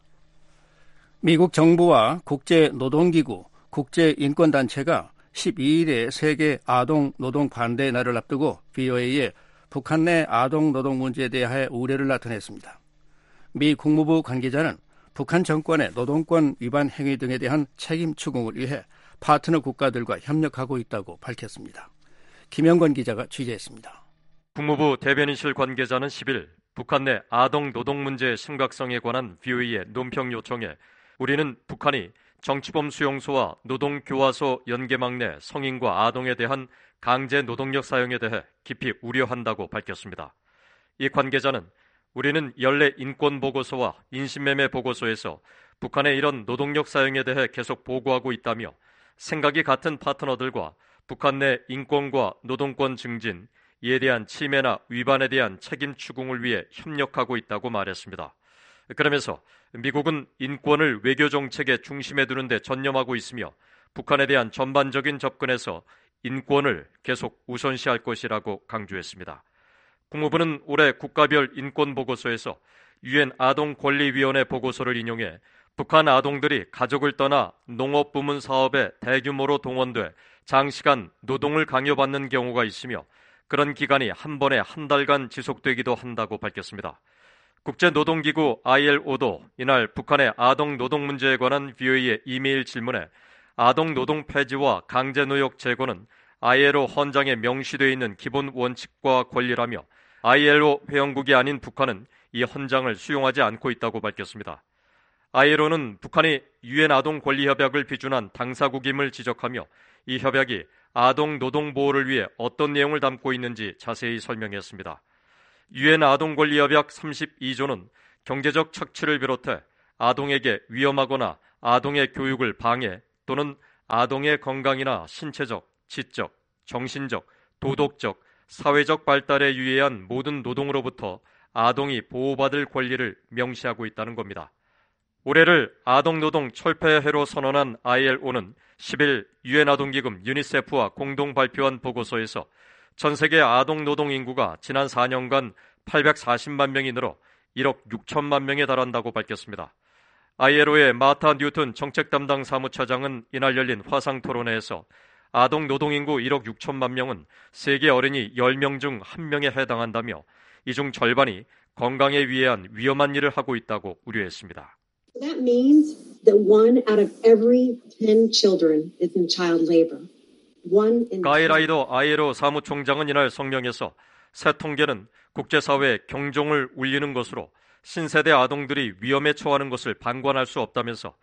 미국 정부와 국제노동기구, 국제인권단체가 십이 일에 세계 아동 노동 반대 날을 앞두고 비오에이에 북한 내 아동 노동 문제에 대해 우려를 나타냈습니다. 미 국무부 관계자는 북한 정권의 노동권 위반 행위 등에 대한 책임 추궁을 위해 파트너 국가들과 협력하고 있다고 밝혔습니다. 김영권 기자가 취재했습니다. 국무부 대변인실 관계자는 십 일 북한 내 아동 노동 문제의 심각성에 관한 비오이의 논평 요청에 우리는 북한이 정치범 수용소와 노동교화소 연계망 내 성인과 아동에 대한 강제 노동력 사용에 대해 깊이 우려한다고 밝혔습니다. 이 관계자는 우리는 연례 인권보고서와 인신매매 보고서에서 북한의 이런 노동력 사용에 대해 계속 보고하고 있다며 생각이 같은 파트너들과 북한 내 인권과 노동권 증진, 이에 대한 침해나 위반에 대한 책임 추궁을 위해 협력하고 있다고 말했습니다. 그러면서 미국은 인권을 외교 정책의 중심에 두는 데 전념하고 있으며 북한에 대한 전반적인 접근에서 인권을 계속 우선시할 것이라고 강조했습니다. 국무부는 올해 국가별 인권보고서에서 유엔 아동권리위원회 보고서를 인용해 북한 아동들이 가족을 떠나 농업부문 사업에 대규모로 동원돼 장시간 노동을 강요받는 경우가 있으며 그런 기간이 한 번에 한 달간 지속되기도 한다고 밝혔습니다. 국제노동기구 아이엘오도 이날 북한의 아동 노동 문제에 관한 브이오에이의 이메일 질문에 아동 노동 폐지와 강제노역 제거는 아이엘오 헌장에 명시되어 있는 기본 원칙과 권리라며 아이엘오 회원국이 아닌 북한은 이 헌장을 수용하지 않고 있다고 밝혔습니다. 아이엘오는 북한이 유엔 아동권리협약을 비준한 당사국임을 지적하며 이 협약이 아동 노동 보호를 위해 어떤 내용을 담고 있는지 자세히 설명했습니다. 유엔 아동권리협약 삼십이 조는 경제적 착취를 비롯해 아동에게 위험하거나 아동의 교육을 방해 또는 아동의 건강이나 신체적, 지적, 정신적, 도덕적, 사회적 발달에 유의한 모든 노동으로부터 아동이 보호받을 권리를 명시하고 있다는 겁니다. 올해를 아동노동 철폐해로 선언한 아이엘오는 십일 유엔 아동기금 유니세프와 공동 발표한 보고서에서 전 세계 아동노동 인구가 지난 사 년간 팔백사십만 명이 늘어 일억 육천만 명에 달한다고 밝혔습니다. 아이엘오의 마타 뉴튼 정책 담당 사무차장은 이날 열린 화상 토론회에서 아동 노동 인구 일억 육천만 명은 세계 어린이 열 명 중 한 명에 해당한다며 이 중 절반이 건강에 위해한 위험한 일을 하고 있다고 우려했습니다. That means that one out of every ten children is in child labor. One in 가이 라이더 아이엘오 사무총장은 이날 성명에서 새 통계는 국제사회의 경종을 울리는 것으로 신세대 아동들이 위험에 처하는 것을 방관할 수 없다면서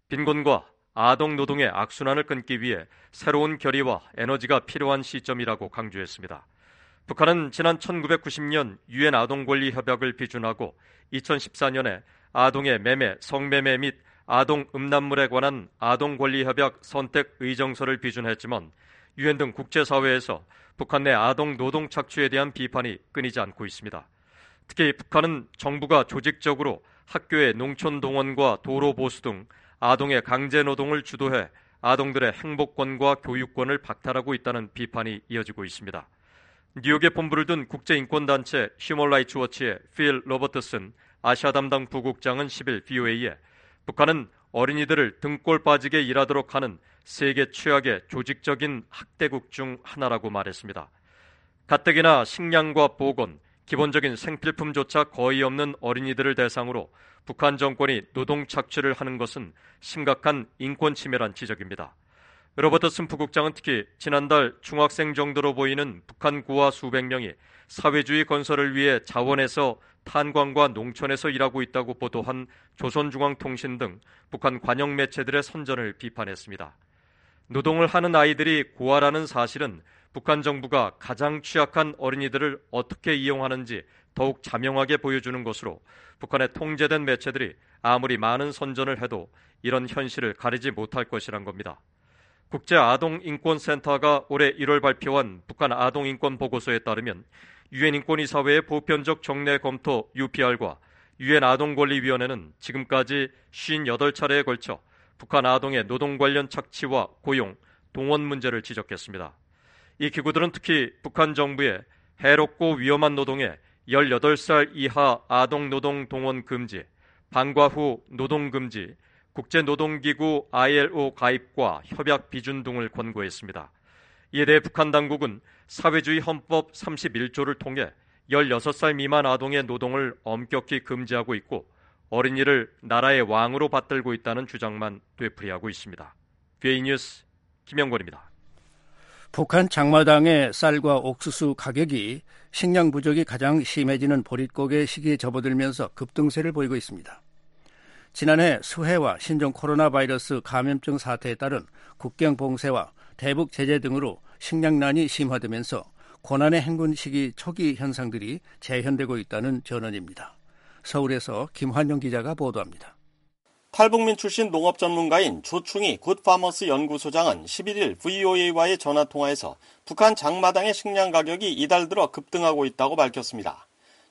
빈곤과 아동 노동의 악순환을 끊기 위해 새로운 결의와 에너지가 필요한 시점이라고 강조했습니다. 북한은 지난 천구백구십 년 유엔 아동권리 협약을 비준하고 이천십사 년에 아동의 매매, 성매매 및 아동 음란물에 관한 아동권리협약 선택 의정서를 비준했지만 유엔 등 국제사회에서 북한 내 아동 노동 착취에 대한 비판이 끊이지 않고 있습니다. 특히 북한은 정부가 조직적으로 학교의 농촌 동원과 도로 보수 등 아동의 강제 노동을 주도해 아동들의 행복권과 교육권을 박탈하고 있다는 비판이 이어지고 있습니다. 뉴욕에 본부를 둔 국제인권단체 휴먼 라이츠 워치의 필 로버트슨 아시아 담당 부국장은 십일 브이오에이에 북한은 어린이들을 등골 빠지게 일하도록 하는 세계 최악의 조직적인 학대국 중 하나라고 말했습니다. 가뜩이나 식량과 보건, 기본적인 생필품조차 거의 없는 어린이들을 대상으로 북한 정권이 노동 착취를 하는 것은 심각한 인권 침해란 지적입니다. 로버트슨 부국장은 특히 지난달 중학생 정도로 보이는 북한 고아 수백 명이 사회주의 건설을 위해 자원에서 탄광과 농촌에서 일하고 있다고 보도한 조선중앙통신 등 북한 관영 매체들의 선전을 비판했습니다. 노동을 하는 아이들이 고아라는 사실은 북한 정부가 가장 취약한 어린이들을 어떻게 이용하는지 더욱 자명하게 보여주는 것으로 북한의 통제된 매체들이 아무리 많은 선전을 해도 이런 현실을 가리지 못할 것이란 겁니다. 국제아동인권센터가 올해 일월 발표한 북한 아동인권 보고서에 따르면 유엔 인권이사회의 보편적 정례 검토 유피알과 유엔 아동권리위원회는 지금까지 오십팔 차례에 걸쳐 북한 아동의 노동 관련 착취와 고용, 동원 문제를 지적했습니다. 이 기구들은 특히 북한 정부의 해롭고 위험한 노동에 열여덟 살 이하 아동 노동 동원 금지, 방과 후 노동 금지, 국제노동기구 아이엘오 가입과 협약 비준 등을 권고했습니다. 이에 대해 북한 당국은 사회주의 헌법 삼십일 조를 통해 열여섯 살 미만 아동의 노동을 엄격히 금지하고 있고 어린이를 나라의 왕으로 받들고 있다는 주장만 되풀이하고 있습니다. 브이오에이 뉴스 김영권입니다. 북한 장마당의 쌀과 옥수수 가격이 식량 부족이 가장 심해지는 보릿고개 시기에 접어들면서 급등세를 보이고 있습니다. 지난해 수해와 신종 코로나 바이러스 감염증 사태에 따른 국경 봉쇄와 대북 제재 등으로 식량난이 심화되면서 고난의 행군 시기 초기 현상들이 재현되고 있다는 전언입니다. 서울에서 김환영 기자가 보도합니다. 탈북민 출신 농업 전문가인 조충희 굿파머스 연구소장은 십일 일 브이오에이와의 전화통화에서 북한 장마당의 식량 가격이 이달 들어 급등하고 있다고 밝혔습니다.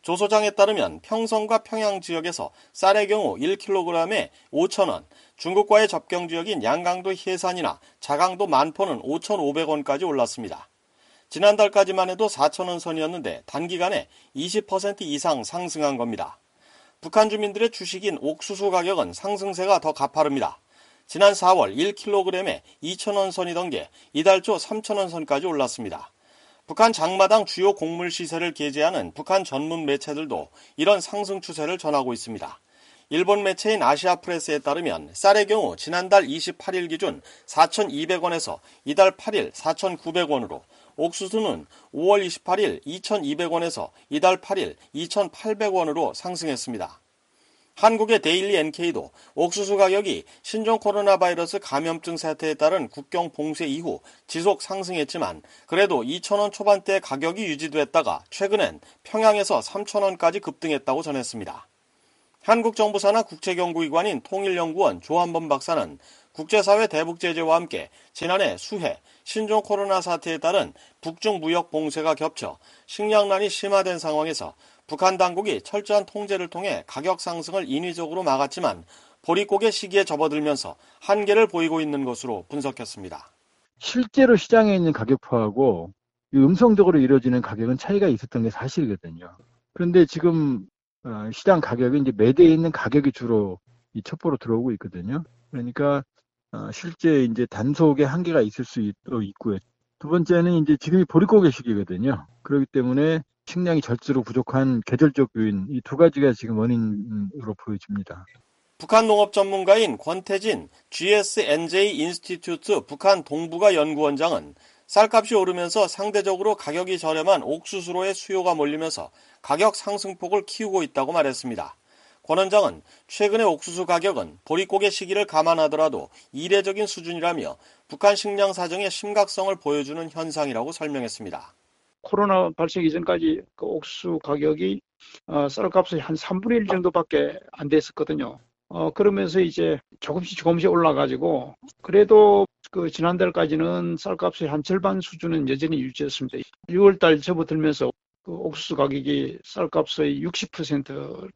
조 소장에 따르면 평성과 평양 지역에서 쌀의 경우 일 킬로그램에 오천 원, 중국과의 접경 지역인 양강도 해산이나 자강도 만포는 오천오백 원까지 올랐습니다. 지난달까지만 해도 사천 원 선이었는데 단기간에 이십 퍼센트 이상 상승한 겁니다. 북한 주민들의 주식인 옥수수 가격은 상승세가 더 가파릅니다. 지난 사월 일 킬로그램에 이천 원 선이던 게 이달 초 삼천 원 선까지 올랐습니다. 북한 장마당 주요 곡물 시세를 게재하는 북한 전문 매체들도 이런 상승 추세를 전하고 있습니다. 일본 매체인 아시아프레스에 따르면 쌀의 경우 지난달 이십팔 일 기준 사천이백 원에서 이달 팔 일 사천구백 원으로, 옥수수는 오월 이십팔 일 이천이백 원에서 이달 팔 일 이천팔백 원으로 상승했습니다. 한국의 데일리 엔케이도 옥수수 가격이 신종 코로나 바이러스 감염증 사태에 따른 국경 봉쇄 이후 지속 상승했지만 그래도 이천 원 초반대 가격이 유지됐다가 최근엔 평양에서 삼천 원까지 급등했다고 전했습니다. 한국 정부 산하 국제연구기관인 통일연구원 조한범 박사는 국제사회 대북 제재와 함께 지난해 수해, 신종 코로나 사태에 따른 북중 무역 봉쇄가 겹쳐 식량난이 심화된 상황에서 북한 당국이 철저한 통제를 통해 가격 상승을 인위적으로 막았지만 보릿고개 시기에 접어들면서 한계를 보이고 있는 것으로 분석했습니다. 실제로 시장에 있는 가격표하고 음성적으로 이루어지는 가격은 차이가 있었던 게 사실이거든요. 그런데 지금 시장 가격이 이제 매대에 있는 가격이 주로 이 첩보로 들어오고 있거든요. 그러니까 실제 이제 단속의 한계가 있을 수도 있고요. 두 번째는 이제 지금이 보릿고개 시기거든요. 그렇기 때문에 식량이 절수로 부족한 계절적 요인, 이 두 가지가 지금 원인으로 보여집니다. 북한 농업 전문가인 권태진 지에스엔제이 인스티튜트 북한 동북아 연구원장은 쌀값이 오르면서 상대적으로 가격이 저렴한 옥수수로의 수요가 몰리면서 가격 상승폭을 키우고 있다고 말했습니다. 권 원장은 최근의 옥수수 가격은 보릿고개 시기를 감안하더라도 이례적인 수준이라며 북한 식량 사정의 심각성을 보여주는 현상이라고 설명했습니다. 코로나 발생 이전까지 그 옥수수 가격이 어, 쌀값이 한 삼분의 일 정도밖에 안 됐었거든요. 어, 그러면서 이제 조금씩 조금씩 올라가지고 그래도 그 지난달까지는 쌀값이 한 절반 수준은 여전히 유지했습니다. 유월달 접어들면서 그 옥수수 가격이 쌀값의 육십 퍼센트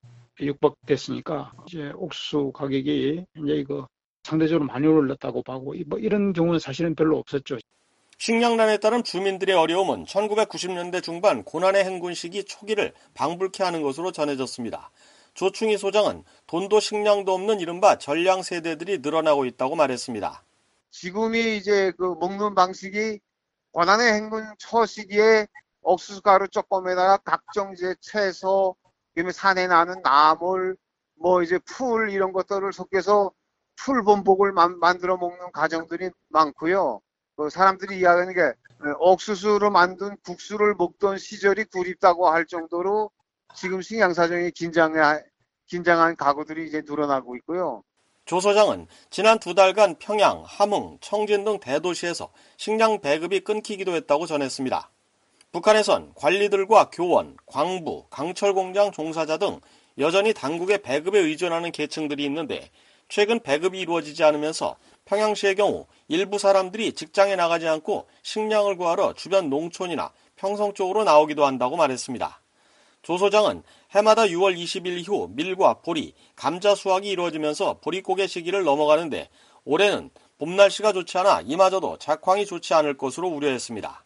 육박됐으니까 이제 옥수수 가격이 이제 이거 상대적으로 많이 올랐다고 보고 뭐 이런 경우는 사실은 별로 없었죠. 식량난에 따른 주민들의 어려움은 천구백구십 년대 중반 고난의 행군 시기 초기를 방불케 하는 것으로 전해졌습니다. 조충희 소장은 돈도 식량도 없는 이른바 전량 세대들이 늘어나고 있다고 말했습니다. 지금이 이제 그 먹는 방식이 고난의 행군 초 시기에 옥수수 가루 조금에다가 각종 이제 채소, 그다음에 산에 나는 나물, 뭐 이제 풀 이런 것들을 섞여서 풀 범벅을 만, 만들어 먹는 가정들이 많고요. 그 사람들이 이야기하는 게 옥수수로 만든 국수를 먹던 시절이 그립다고 할 정도로 지금 식량 사정이 긴장해, 긴장한 가구들이 이제 늘어나고 있고요. 조 소장은 지난 두 달간 평양, 함흥, 청진 등 대도시에서 식량 배급이 끊기기도 했다고 전했습니다. 북한에선 관리들과 교원, 광부, 강철 공장 종사자 등 여전히 당국의 배급에 의존하는 계층들이 있는데 최근 배급이 이루어지지 않으면서 평양시의 경우 일부 사람들이 직장에 나가지 않고 식량을 구하러 주변 농촌이나 평성 쪽으로 나오기도 한다고 말했습니다. 조 소장은 해마다 유월 이십일 이후 밀과 보리, 감자 수확이 이루어지면서 보릿고개 시기를 넘어가는데 올해는 봄 날씨가 좋지 않아 이마저도 작황이 좋지 않을 것으로 우려했습니다.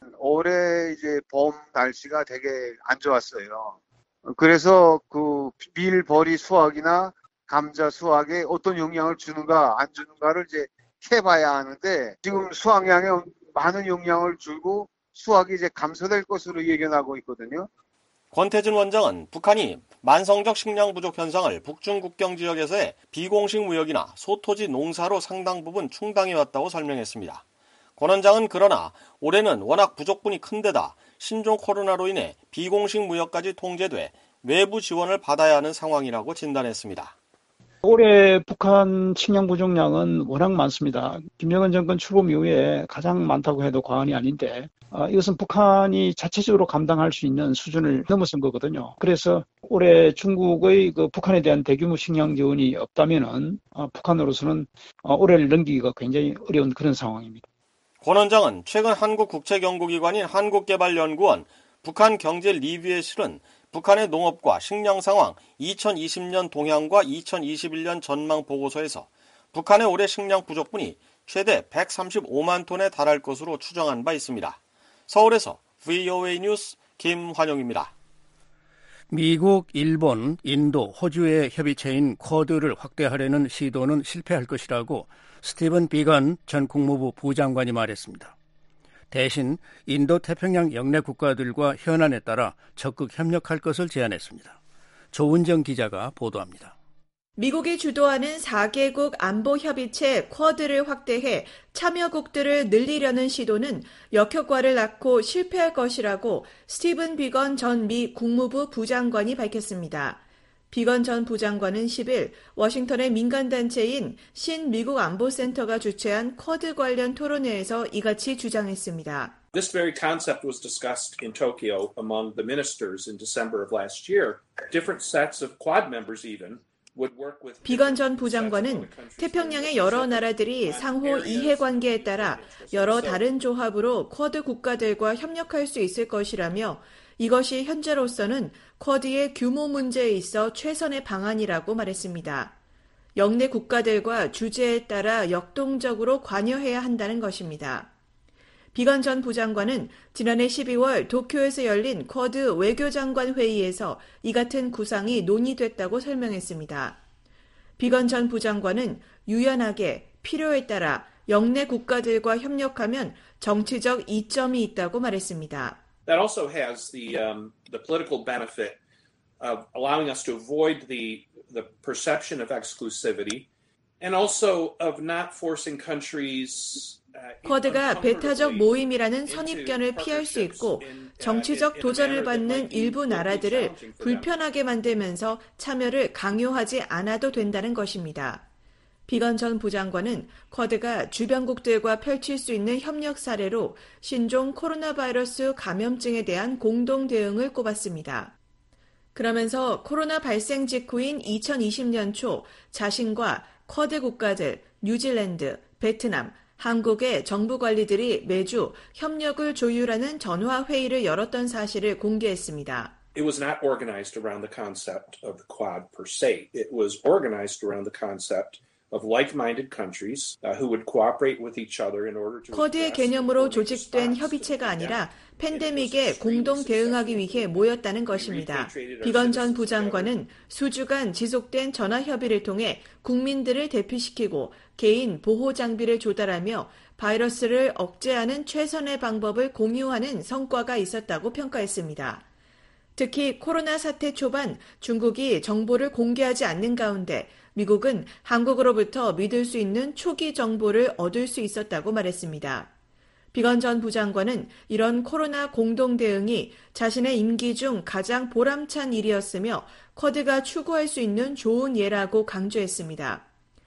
올해 이제 봄 날씨가 되게 안 좋았어요. 그래서 그 밀, 보리 수확이나 감자 수확에 어떤 영향을 주는가 안 주는가를 이제 해봐야 하는데 지금 수확량에 많은 영향을 주고 수확이 이제 감소될 것으로 예견하고 있거든요. 권태진 원장은 북한이 만성적 식량 부족 현상을 북중 국경 지역에서의 비공식 무역이나 소토지 농사로 상당 부분 충당해왔다고 설명했습니다. 권 원장은 그러나 올해는 워낙 부족분이 큰 데다 신종 코로나로 인해 비공식 무역까지 통제돼 외부 지원을 받아야 하는 상황이라고 진단했습니다. 올해 북한 식량 부족량은 워낙 많습니다. 김정은 정권 출범 이후에 가장 많다고 해도 과언이 아닌데 어, 이것은 북한이 자체적으로 감당할 수 있는 수준을 넘어선 거거든요. 그래서 올해 중국의 그 북한에 대한 대규모 식량 지원이 없다면은 어, 북한으로서는 어, 올해를 넘기기가 굉장히 어려운 그런 상황입니다. 권 원장은 최근 한국 국책연구기관인 한국개발연구원 북한 경제 리뷰에 실은 북한의 농업과 식량 상황 이천이십 년 동향과 이천이십일 년 전망 보고서에서 북한의 올해 식량 부족분이 최대 백삼십오만 톤에 달할 것으로 추정한 바 있습니다. 서울에서 브이오에이 뉴스 김환용입니다. 미국, 일본, 인도, 호주의 협의체인 쿼드를 확대하려는 시도는 실패할 것이라고 스티븐 비건 전 국무부 부장관이 말했습니다. 대신 인도 태평양 영내 국가들과 현안에 따라 적극 협력할 것을 제안했습니다. 조은정 기자가 보도합니다. 미국이 주도하는 사 개국 안보협의체 쿼드를 확대해 참여국들을 늘리려는 시도는 역효과를 낳고 실패할 것이라고 스티븐 비건 전 미 국무부 부장관이 밝혔습니다. 비건 전 부장관은 십 일 워싱턴의 민간단체인 신미국 안보센터가 주최한 쿼드 관련 토론회에서 이같이 주장했습니다. This very concept was discussed in Tokyo among the ministers in December of last year. Different sets of Quad members even. 비건 전 부장관은 태평양의 여러 나라들이 상호 이해관계에 따라 여러 다른 조합으로 쿼드 국가들과 협력할 수 있을 것이라며 이것이 현재로서는 쿼드의 규모 문제에 있어 최선의 방안이라고 말했습니다. 영내 국가들과 주제에 따라 역동적으로 관여해야 한다는 것입니다. 비건 전 부장관은 지난해 십이월 도쿄에서 열린 쿼드 외교장관 회의에서 이 같은 구상이 논의됐다고 설명했습니다. 비건 전 부장관은 유연하게 필요에 따라 영내 국가들과 협력하면 정치적 이점이 있다고 말했습니다. That also has the um, the political benefit of allowing us to avoid the the perception of exclusivity and also of not forcing countries 쿼드가 배타적 모임이라는 선입견을 피할 수 있고 정치적 도전을 받는 일부 나라들을 불편하게 만들면서 참여를 강요하지 않아도 된다는 것입니다. 비건 전 부장관은 쿼드가 주변국들과 펼칠 수 있는 협력 사례로 신종 코로나 바이러스 감염증에 대한 공동 대응을 꼽았습니다. 그러면서 코로나 발생 직후인 이천이십 년 초 자신과 쿼드 국가들, 뉴질랜드, 베트남, 한국의 정부 관리들이 매주 협력을 조율하는 전화 회의를 열었던 사실을 공개했습니다. It was not organized around the concept of the Quad per se. It was organized around the concept of like-minded countries who would cooperate with each other in order to 쿼드의 개념으로 조직된 협의체가 아니라 팬데믹에 공동 대응하기 위해 모였다는 것입니다. 비건 전 부장관은 수주간 지속된 전화 협의를 통해 국민들을 대피시키고 개인 보호 장비를 조달하며 바이러스를 억제하는 최선의 방법을 공유하는 성과가 있었다고 평가했습니다. 특히 코로나 사태 초반 중국이 정보를 공개하지 않는 가운데 미국은 한국으로부터 믿을 수 있는 초기 정보를 얻을 수 있었다고 말했습니다. 비건 전 부장관은 이런 코로나 공동 대응이 자신의 임기 중 가장 보람찬 일이었으며 쿼드가 추구할 수 있는 좋은 예라고 강조했습니다.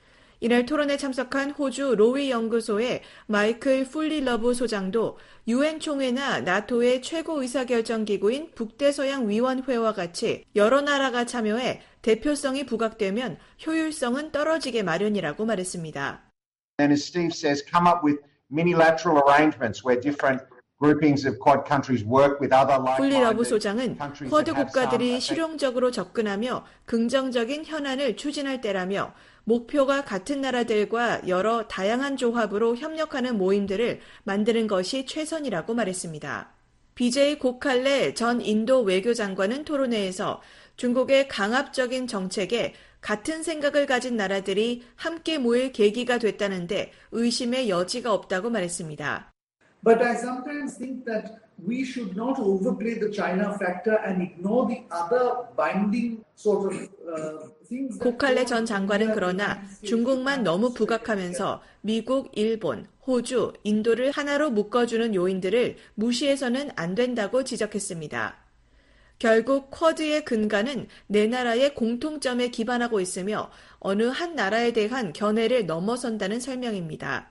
이날 토론에 참석한 호주 로위 연구소의 마이클 풀리러브 소장도 유엔 총회나 나토의 최고 의사결정기구인 북대서양위원회와 같이 여러 나라가 참여해 대표성이 부각되면 효율성은 떨어지게 마련이라고 말했습니다. And as Steve says, come up with minilateral arrangements where different groupings of Quad countries work with other like-minded 풀리러브 소장은 쿼드 국가들이 실용적으로 접근하며 긍정적인 현안을 추진할 때라며 목표가 같은 나라들과 여러 다양한 조합으로 협력하는 모임들을 만드는 것이 최선이라고 말했습니다. 비제이 고칼레 전 인도 외교장관은 토론회에서 중국의 강압적인 정책에 같은 생각을 가진 나라들이 함께 모일 계기가 됐다는데 의심의 여지가 없다고 말했습니다. But I sometimes think that we should not overplay the China factor and ignore the other binding sort of uh, things. 고칼레 전 장관은 그러나 중국만 너무 부각하면서 미국, 일본, 호주, 인도를 하나로 묶어주는 요인들을 무시해서는 안 된다고 지적했습니다. 결국 쿼드의 근간은 네 나라의 공통점에 기반하고 있으며 어느 한 나라에 대한 견해를 넘어선다는 설명입니다.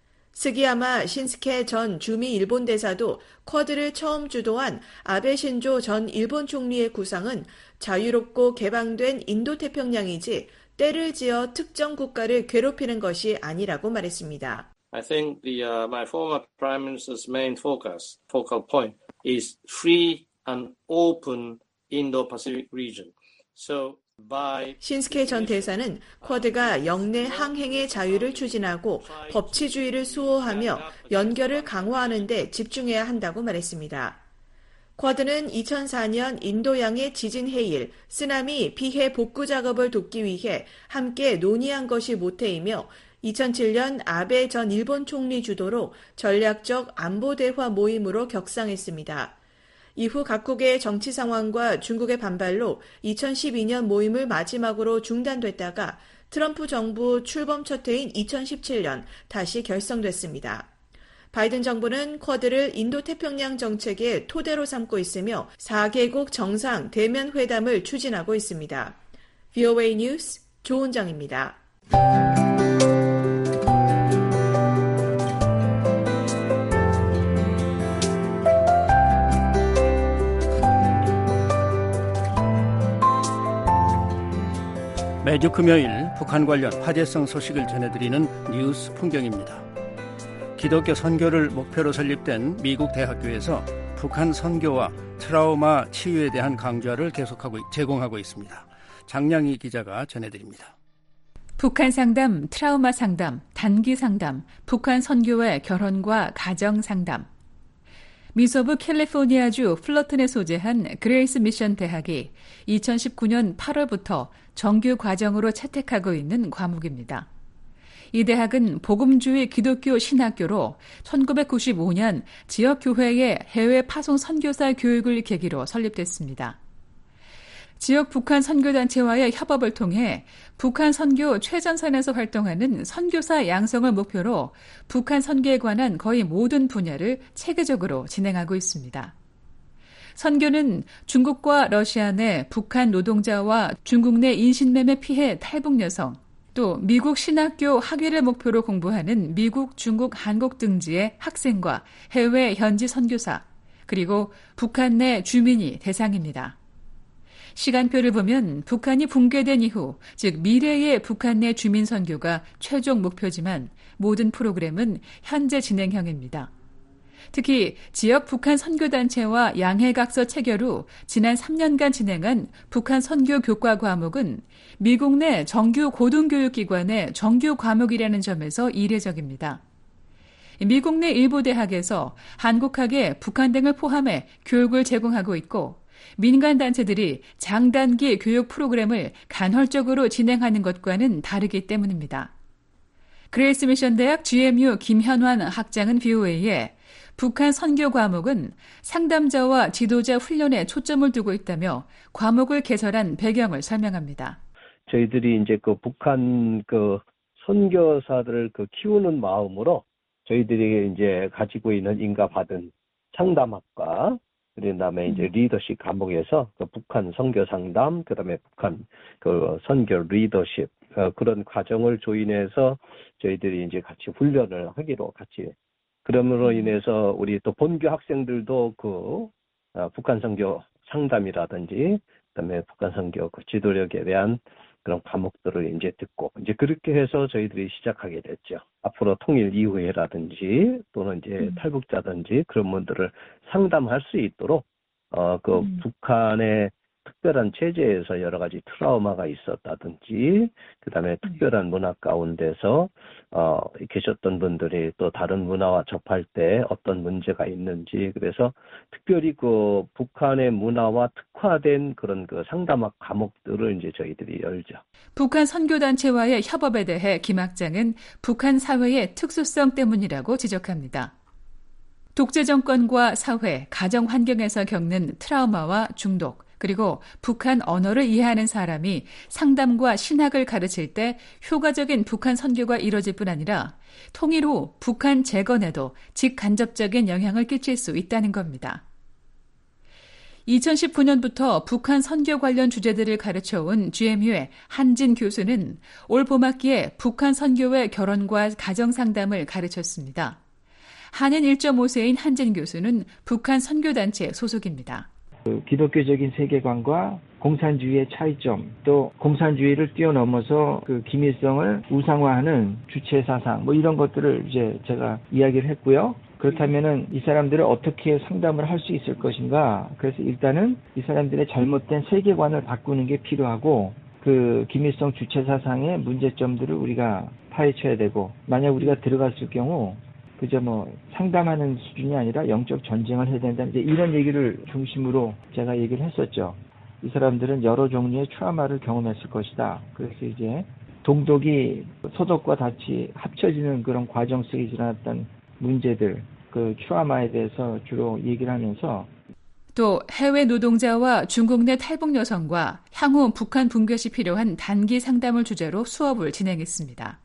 스기야마 신스케 전 주미 일본 대사도 쿼드를 처음 주도한 아베 신조 전 일본 총리의 구상은 자유롭고 개방된 인도태평양이지 때를 지어 특정 국가를 괴롭히는 것이 아니라고 말했습니다. I think the uh, my former prime minister's main focus, focal point is free and open Indo-Pacific region. So by 신스케 전 대사는 쿼드가 영내 항행의 자유를 추진하고 법치주의를 수호하며 연결을 강화하는 데 집중해야 한다고 말했습니다. 쿼드는 이천사 년 인도양의 지진 해일, 쓰나미 피해 복구 작업을 돕기 위해 함께 논의한 것이 모태이며 이천칠 년 아베 전 일본 총리 주도로 전략적 안보 대화 모임으로 격상했습니다. 이후 각국의 정치 상황과 중국의 반발로 이천십이 년 모임을 마지막으로 중단됐다가 트럼프 정부 출범 첫 해인 이천십칠 년 다시 결성됐습니다. 바이든 정부는 쿼드를 인도태평양 정책의 토대로 삼고 있으며 사 개국 정상 대면 회담을 추진하고 있습니다. 브이오에이 뉴스 조은정입니다. 매주 금요일 북한 관련 화제성 소식을 전해드리는 뉴스 풍경입니다. 기독교 선교를 목표로 설립된 미국 대학교에서 북한 선교와 트라우마 치유에 대한 강좌를 계속하고 제공하고 있습니다. 장량희 기자가 전해드립니다. 북한 상담, 트라우마 상담, 단기 상담, 북한 선교의 결혼과 가정 상담. 미서부 캘리포니아주 플러튼에 소재한 그레이스 미션 대학이 이천십구 년 팔월부터 정규 과정으로 채택하고 있는 과목입니다. 이 대학은 복음주의 기독교 신학교로 천구백구십오 년 지역교회의 해외 파송 선교사 교육을 계기로 설립됐습니다. 지역 북한 선교단체와의 협업을 통해 북한 선교 최전선에서 활동하는 선교사 양성을 목표로 북한 선교에 관한 거의 모든 분야를 체계적으로 진행하고 있습니다. 선교는 중국과 러시아 내 북한 노동자와 중국 내 인신매매 피해 탈북 여성, 또 미국 신학교 학위를 목표로 공부하는 미국, 중국, 한국 등지의 학생과 해외 현지 선교사, 그리고 북한 내 주민이 대상입니다. 시간표를 보면 북한이 붕괴된 이후, 즉 미래의 북한 내 주민 선교가 최종 목표지만 모든 프로그램은 현재 진행형입니다. 특히 지역 북한 선교단체와 양해각서 체결 후 지난 삼 년간 진행한 북한 선교 교과 과목은 미국 내 정규 고등교육기관의 정규 과목이라는 점에서 이례적입니다. 미국 내 일부 대학에서 한국학에 북한 등을 포함해 교육을 제공하고 있고 민간 단체들이 장단기 교육 프로그램을 간헐적으로 진행하는 것과는 다르기 때문입니다. 그레이스 미션 대학 지엠유 김현환 학장은 브이오에이에 북한 선교 과목은 상담자와 지도자 훈련에 초점을 두고 있다며 과목을 개설한 배경을 설명합니다. 저희들이 이제 그 북한 그 선교사들을 그 키우는 마음으로 저희들이 이제 가지고 있는 인가받은 상담학과, 그다음에 이제 리더십 과목에서 그 북한 선교 상담, 그다음에 북한 그 선교 리더십 어, 그런 과정을 조인해서 저희들이 이제 같이 훈련을 하기로 같이. 그러므로 인해서 우리 또 본교 학생들도 그 어, 북한 선교 상담이라든지 그다음에 북한 선교 그 지도력에 대한 그런 과목들을 이제 듣고 이제 그렇게 해서 저희들이 시작하게 됐죠. 앞으로 통일 이후에라든지 또는 이제 음. 탈북자든지 그런 분들을 상담할 수 있도록 어 그 음. 북한의 특별한 체제에서 여러 가지 트라우마가 있었다든지 그다음에 특별한 문화 가운데서 어 계셨던 분들이 또 다른 문화와 접할 때 어떤 문제가 있는지, 그래서 특별히 그 북한의 문화와 특화된 그런 그 상담학 과목들을 이제 저희들이 열죠. 북한 선교단체와의 협업에 대해 김 학장은 북한 사회의 특수성 때문이라고 지적합니다. 독재 정권과 사회, 가정 환경에서 겪는 트라우마와 중독, 그리고 북한 언어를 이해하는 사람이 상담과 신학을 가르칠 때 효과적인 북한 선교가 이뤄질 뿐 아니라 통일 후 북한 재건에도 직간접적인 영향을 끼칠 수 있다는 겁니다. 이천십구 년부터 북한 선교 관련 주제들을 가르쳐온 지엠유의 한진 교수는 올 봄학기에 북한 선교의 결혼과 가정 상담을 가르쳤습니다. 한인 일 점 오 세인 한진 교수는 북한 선교단체 소속입니다. 그 기독교적인 세계관과 공산주의의 차이점, 또 공산주의를 뛰어넘어서 그 김일성을 우상화하는 주체 사상, 뭐 이런 것들을 이제 제가 이야기를 했고요. 그렇다면은 이 사람들을 어떻게 상담을 할 수 있을 것인가? 그래서 일단은 이 사람들의 잘못된 세계관을 바꾸는 게 필요하고 그 김일성 주체 사상의 문제점들을 우리가 파헤쳐야 되고 만약 우리가 들어갔을 경우 그저 뭐 상담하는 수준이 아니라 영적 전쟁을 해야 된다. 이제 이런 얘기를 중심으로 제가 얘기를 했었죠. 이 사람들은 여러 종류의 트라우마를 경험했을 것이다. 그래서 이제 동독이 서독과 같이 합쳐지는 그런 과정 속에 일어났던 문제들, 그 트라우마에 대해서 주로 얘기를 하면서 또 해외 노동자와 중국 내 탈북 여성과 향후 북한 붕괴 시 필요한 단기 상담을 주제로 수업을 진행했습니다.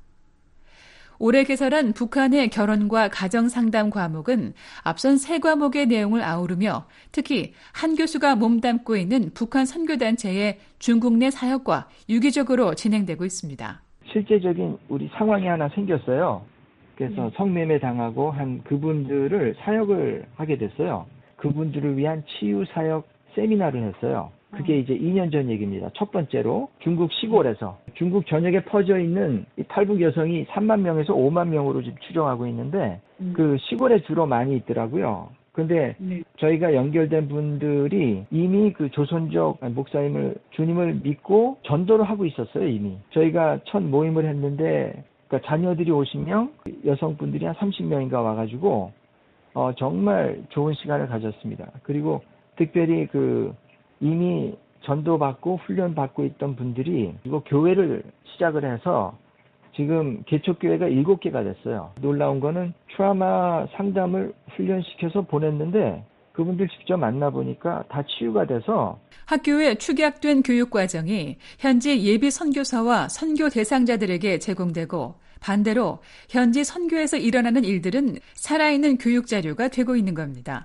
올해 개설한 북한의 결혼과 가정 상담 과목은 앞선 세 과목의 내용을 아우르며 특히 한 교수가 몸담고 있는 북한 선교단체의 중국 내 사역과 유기적으로 진행되고 있습니다. 실제적인 우리 상황이 하나 생겼어요. 그래서 네. 성매매 당하고 한 그분들을 사역을 하게 됐어요. 그분들을 위한 치유 사역 세미나를 했어요. 그게 이제 이 년 전 얘기입니다. 첫 번째로 중국 시골에서 중국 전역에 퍼져 있는 이 탈북 여성이 삼만 명에서 오만 명으로 지금 추정하고 있는데 음. 그 시골에 주로 많이 있더라고요. 근데 네. 저희가 연결된 분들이 이미 그 조선족 목사님을 주님을 믿고 전도를 하고 있었어요. 이미 저희가 첫 모임을 했는데 그러니까 자녀들이 오십 명, 여성분들이 한 삼십 명인가 와가지고 어, 정말 좋은 시간을 가졌습니다. 그리고 특별히 그 이미 전도받고 훈련받고 있던 분들이 이거 교회를 시작을 해서 지금 개척교회가 일곱 개가 됐어요. 놀라운 거는 트라우마 상담을 훈련시켜서 보냈는데 그분들 직접 만나보니까 다 치유가 돼서 학교에 축약된 교육과정이 현지 예비 선교사와 선교 대상자들에게 제공되고 반대로 현지 선교에서 일어나는 일들은 살아있는 교육 자료가 되고 있는 겁니다.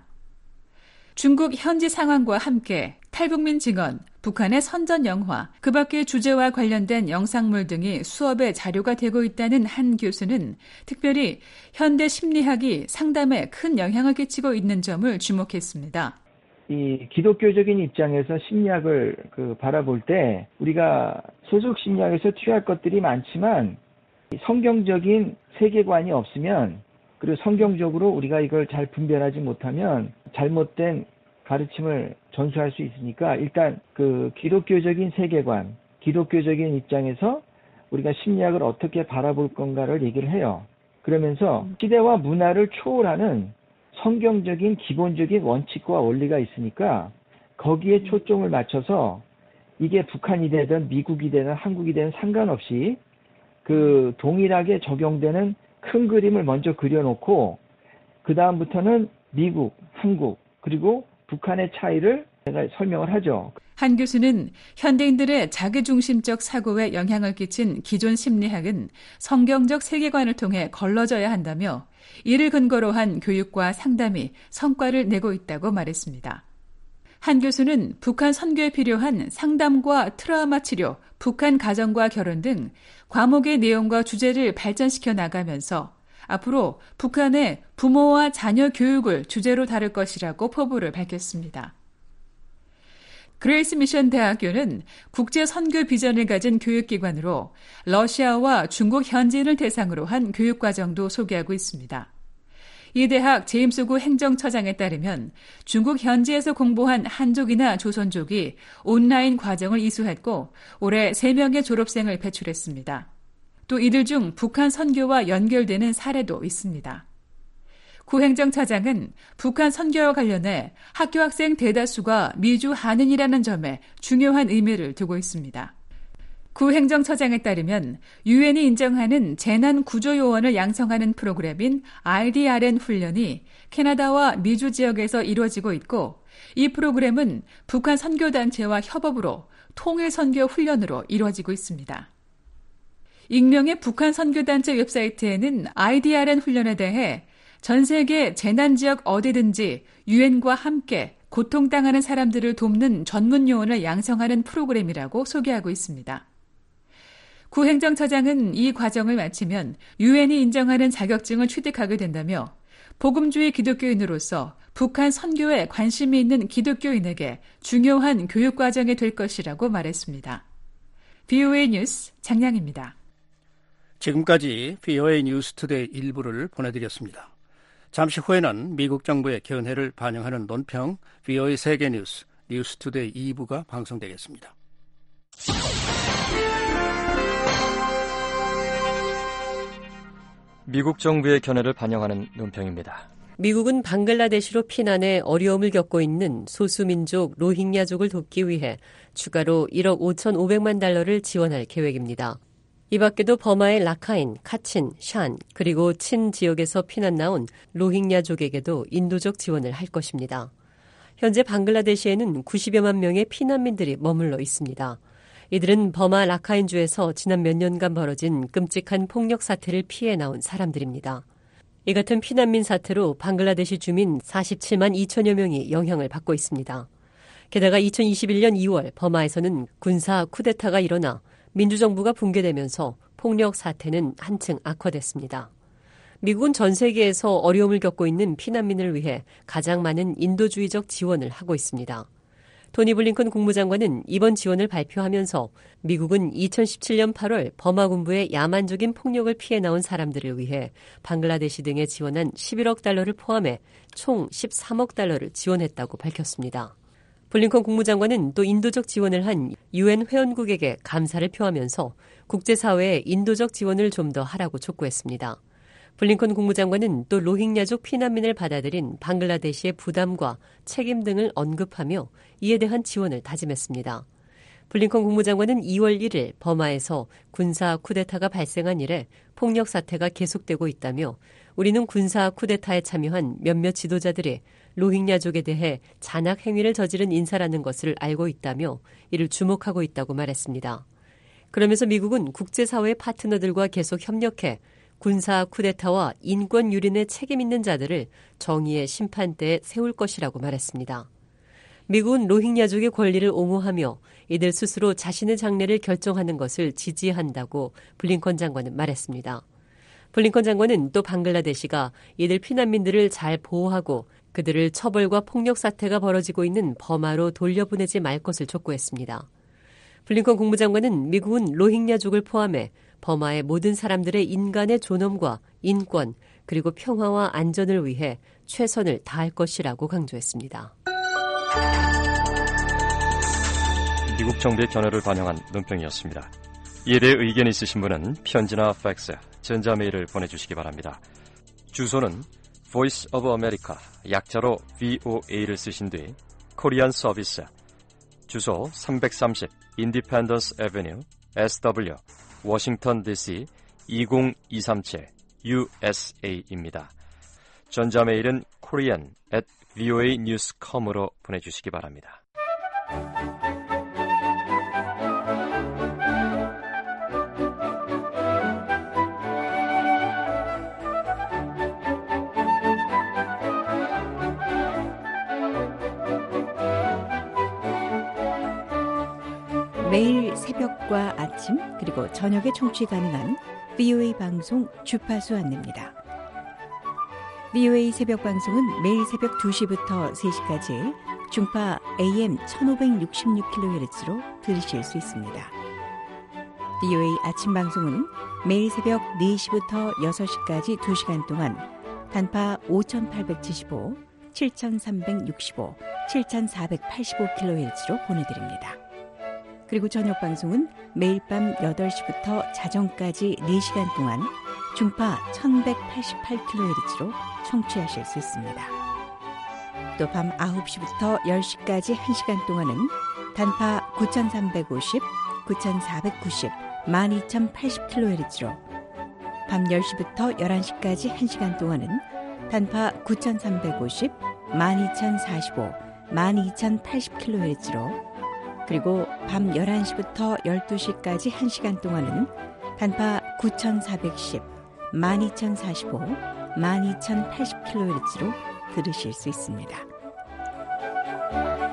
중국 현지 상황과 함께 탈북민 증언, 북한의 선전 영화, 그 밖의 주제와 관련된 영상물 등이 수업의 자료가 되고 있다는 한 교수는 특별히 현대 심리학이 상담에 큰 영향을 끼치고 있는 점을 주목했습니다. 이 기독교적인 입장에서 심리학을 그 바라볼 때 우리가 소속 심리학에서 취할 것들이 많지만 성경적인 세계관이 없으면 그리고 성경적으로 우리가 이걸 잘 분별하지 못하면 잘못된 가르침을 전수할 수 있으니까 일단 그 기독교적인 세계관, 기독교적인 입장에서 우리가 심리학을 어떻게 바라볼 건가를 얘기를 해요. 그러면서 시대와 문화를 초월하는 성경적인 기본적인 원칙과 원리가 있으니까 거기에 초점을 맞춰서 이게 북한이 되든 미국이 되든 한국이 되든 상관없이 그 동일하게 적용되는 큰 그림을 먼저 그려놓고 그 다음부터는 미국, 한국 그리고 북한의 차이를 제가 설명을 하죠. 한 교수는 현대인들의 자기중심적 사고에 영향을 끼친 기존 심리학은 성경적 세계관을 통해 걸러져야 한다며 이를 근거로 한 교육과 상담이 성과를 내고 있다고 말했습니다. 한 교수는 북한 선교에 필요한 상담과 트라우마 치료, 북한 가정과 결혼 등 과목의 내용과 주제를 발전시켜 나가면서 앞으로 북한의 부모와 자녀 교육을 주제로 다룰 것이라고 포부를 밝혔습니다. 그레이스 미션 대학교는 국제 선교 비전을 가진 교육기관으로 러시아와 중국 현지인을 대상으로 한 교육과정도 소개하고 있습니다. 이 대학 제임스구 행정처장에 따르면 중국 현지에서 공부한 한족이나 조선족이 온라인 과정을 이수했고 올해 세 명의 졸업생을 배출했습니다. 또 이들 중 북한 선교와 연결되는 사례도 있습니다. 구 행정차장은 북한 선교와 관련해 학교 학생 대다수가 미주 한인이라는 점에 중요한 의미를 두고 있습니다. 구 행정처장에 따르면 유엔이 인정하는 재난구조요원을 양성하는 프로그램인 아이디알엔 훈련이 캐나다와 미주 지역에서 이루어지고 있고 이 프로그램은 북한 선교단체와 협업으로 통일선교 훈련으로 이루어지고 있습니다. 익명의 북한 선교단체 웹사이트에는 아이디알엔 훈련에 대해 전 세계 재난지역 어디든지 유엔과 함께 고통당하는 사람들을 돕는 전문 요원을 양성하는 프로그램이라고 소개하고 있습니다. 구 행정처장은 이 과정을 마치면 유엔이 인정하는 자격증을 취득하게 된다며 복음주의 기독교인으로서 북한 선교에 관심이 있는 기독교인에게 중요한 교육과정이 될 것이라고 말했습니다. 브이오에이 뉴스 장량입니다. 지금까지 브이오에이 뉴스 투데이 일부를 보내드렸습니다. 잠시 후에는 미국 정부의 견해를 반영하는 논평 브이오에이 세계뉴스 뉴스투데이 이 부가 방송되겠습니다. 미국 정부의 견해를 반영하는 논평입니다. 미국은 방글라데시로 피난해 어려움을 겪고 있는 소수민족 로힝야족을 돕기 위해 추가로 일억 오천오백만 달러를 지원할 계획입니다. 이 밖에도 버마의 라카인, 카친, 샨, 그리고 친 지역에서 피난 나온 로힝야족에게도 인도적 지원을 할 것입니다. 현재 방글라데시에는 구십여만 명의 피난민들이 머물러 있습니다. 이들은 버마 라카인주에서 지난 몇 년간 벌어진 끔찍한 폭력 사태를 피해 나온 사람들입니다. 이 같은 피난민 사태로 방글라데시 주민 사십칠만 이천여 명이 영향을 받고 있습니다. 게다가 이천이십일 년 이월 버마에서는 군사 쿠데타가 일어나 민주정부가 붕괴되면서 폭력 사태는 한층 악화됐습니다. 미국은 전 세계에서 어려움을 겪고 있는 피난민을 위해 가장 많은 인도주의적 지원을 하고 있습니다. 토니 블링컨 국무장관은 이번 지원을 발표하면서 미국은 이천십칠 년 팔월 버마 군부의 야만적인 폭력을 피해 나온 사람들을 위해 방글라데시 등에 지원한 십일억 달러를 포함해 총 십삼억 달러를 지원했다고 밝혔습니다. 블링컨 국무장관은 또 인도적 지원을 한 유엔 회원국에게 감사를 표하면서 국제사회에 인도적 지원을 좀 더 하라고 촉구했습니다. 블링컨 국무장관은 또 로힝야족 피난민을 받아들인 방글라데시의 부담과 책임 등을 언급하며 이에 대한 지원을 다짐했습니다. 블링컨 국무장관은 이월 일일 버마에서 군사 쿠데타가 발생한 이래 폭력 사태가 계속되고 있다며 우리는 군사 쿠데타에 참여한 몇몇 지도자들이 로힝야족에 대해 잔악 행위를 저지른 인사라는 것을 알고 있다며 이를 주목하고 있다고 말했습니다. 그러면서 미국은 국제사회 파트너들과 계속 협력해 군사 쿠데타와 인권 유린에 책임 있는 자들을 정의의 심판대에 세울 것이라고 말했습니다. 미국은 로힝야족의 권리를 옹호하며 이들 스스로 자신의 장래를 결정하는 것을 지지한다고 블링컨 장관은 말했습니다. 블링컨 장관은 또 방글라데시가 이들 피난민들을 잘 보호하고 그들을 처벌과 폭력 사태가 벌어지고 있는 버마로 돌려보내지 말 것을 촉구했습니다. 블링컨 국무장관은 미국은 로힝야족을 포함해 버마의 모든 사람들의 인간의 존엄과 인권 그리고 평화와 안전을 위해 최선을 다할 것이라고 강조했습니다. 미국 정부의 견해를 반영한 논평이었습니다. 이에 대해 의견이 있으신 분은 편지나 팩스, 전자메일을 보내주시기 바랍니다. 주소는 Voice of America, 약자로 브이오에이를 쓰신 뒤 코리안 서비스, 주소 삼백삼십 Independence Avenue, 에스더블유, 워싱턴 디씨 이공이삼칠 유에스에이입니다. 전자메일은 korean at voa news dot com으로 보내주시기 바랍니다. 매일 새벽과 아침 그리고 저녁에 청취 가능한 브이오에이 방송 주파수 안내입니다. 브이오에이 새벽 방송은 매일 새벽 두 시부터 세 시까지 중파 에이엠 천오백육십육 킬로헤르츠로 들으실 수 있습니다. 브이오에이 아침 방송은 매일 새벽 네 시부터 여섯 시까지 두 시간 동안 단파 오천팔백칠십오, 칠천삼백육십오, 칠천사백팔십오 킬로헤르츠로 보내드립니다. 그리고 저녁 방송은 매일 밤 여덟 시부터 자정까지 네 시간 동안 중파 천백팔십팔 킬로헤르츠로 청취하실 수 있습니다. 또 밤 아홉 시부터 열 시까지 한 시간 동안은 단파 구천삼백오십, 구천사백구십, 만 이천팔십 킬로헤르츠로 밤 열 시부터 열한 시까지 한 시간 동안은 단파 구천삼백오십, 만 이천사십오, 만 이천팔십 킬로헤르츠로 그리고 밤 열한 시부터 열두 시까지 한 시간 동안은 단파 구천사백십, 만 이천사십오, 만 이천팔십 킬로헤르츠로 들으실 수 있습니다.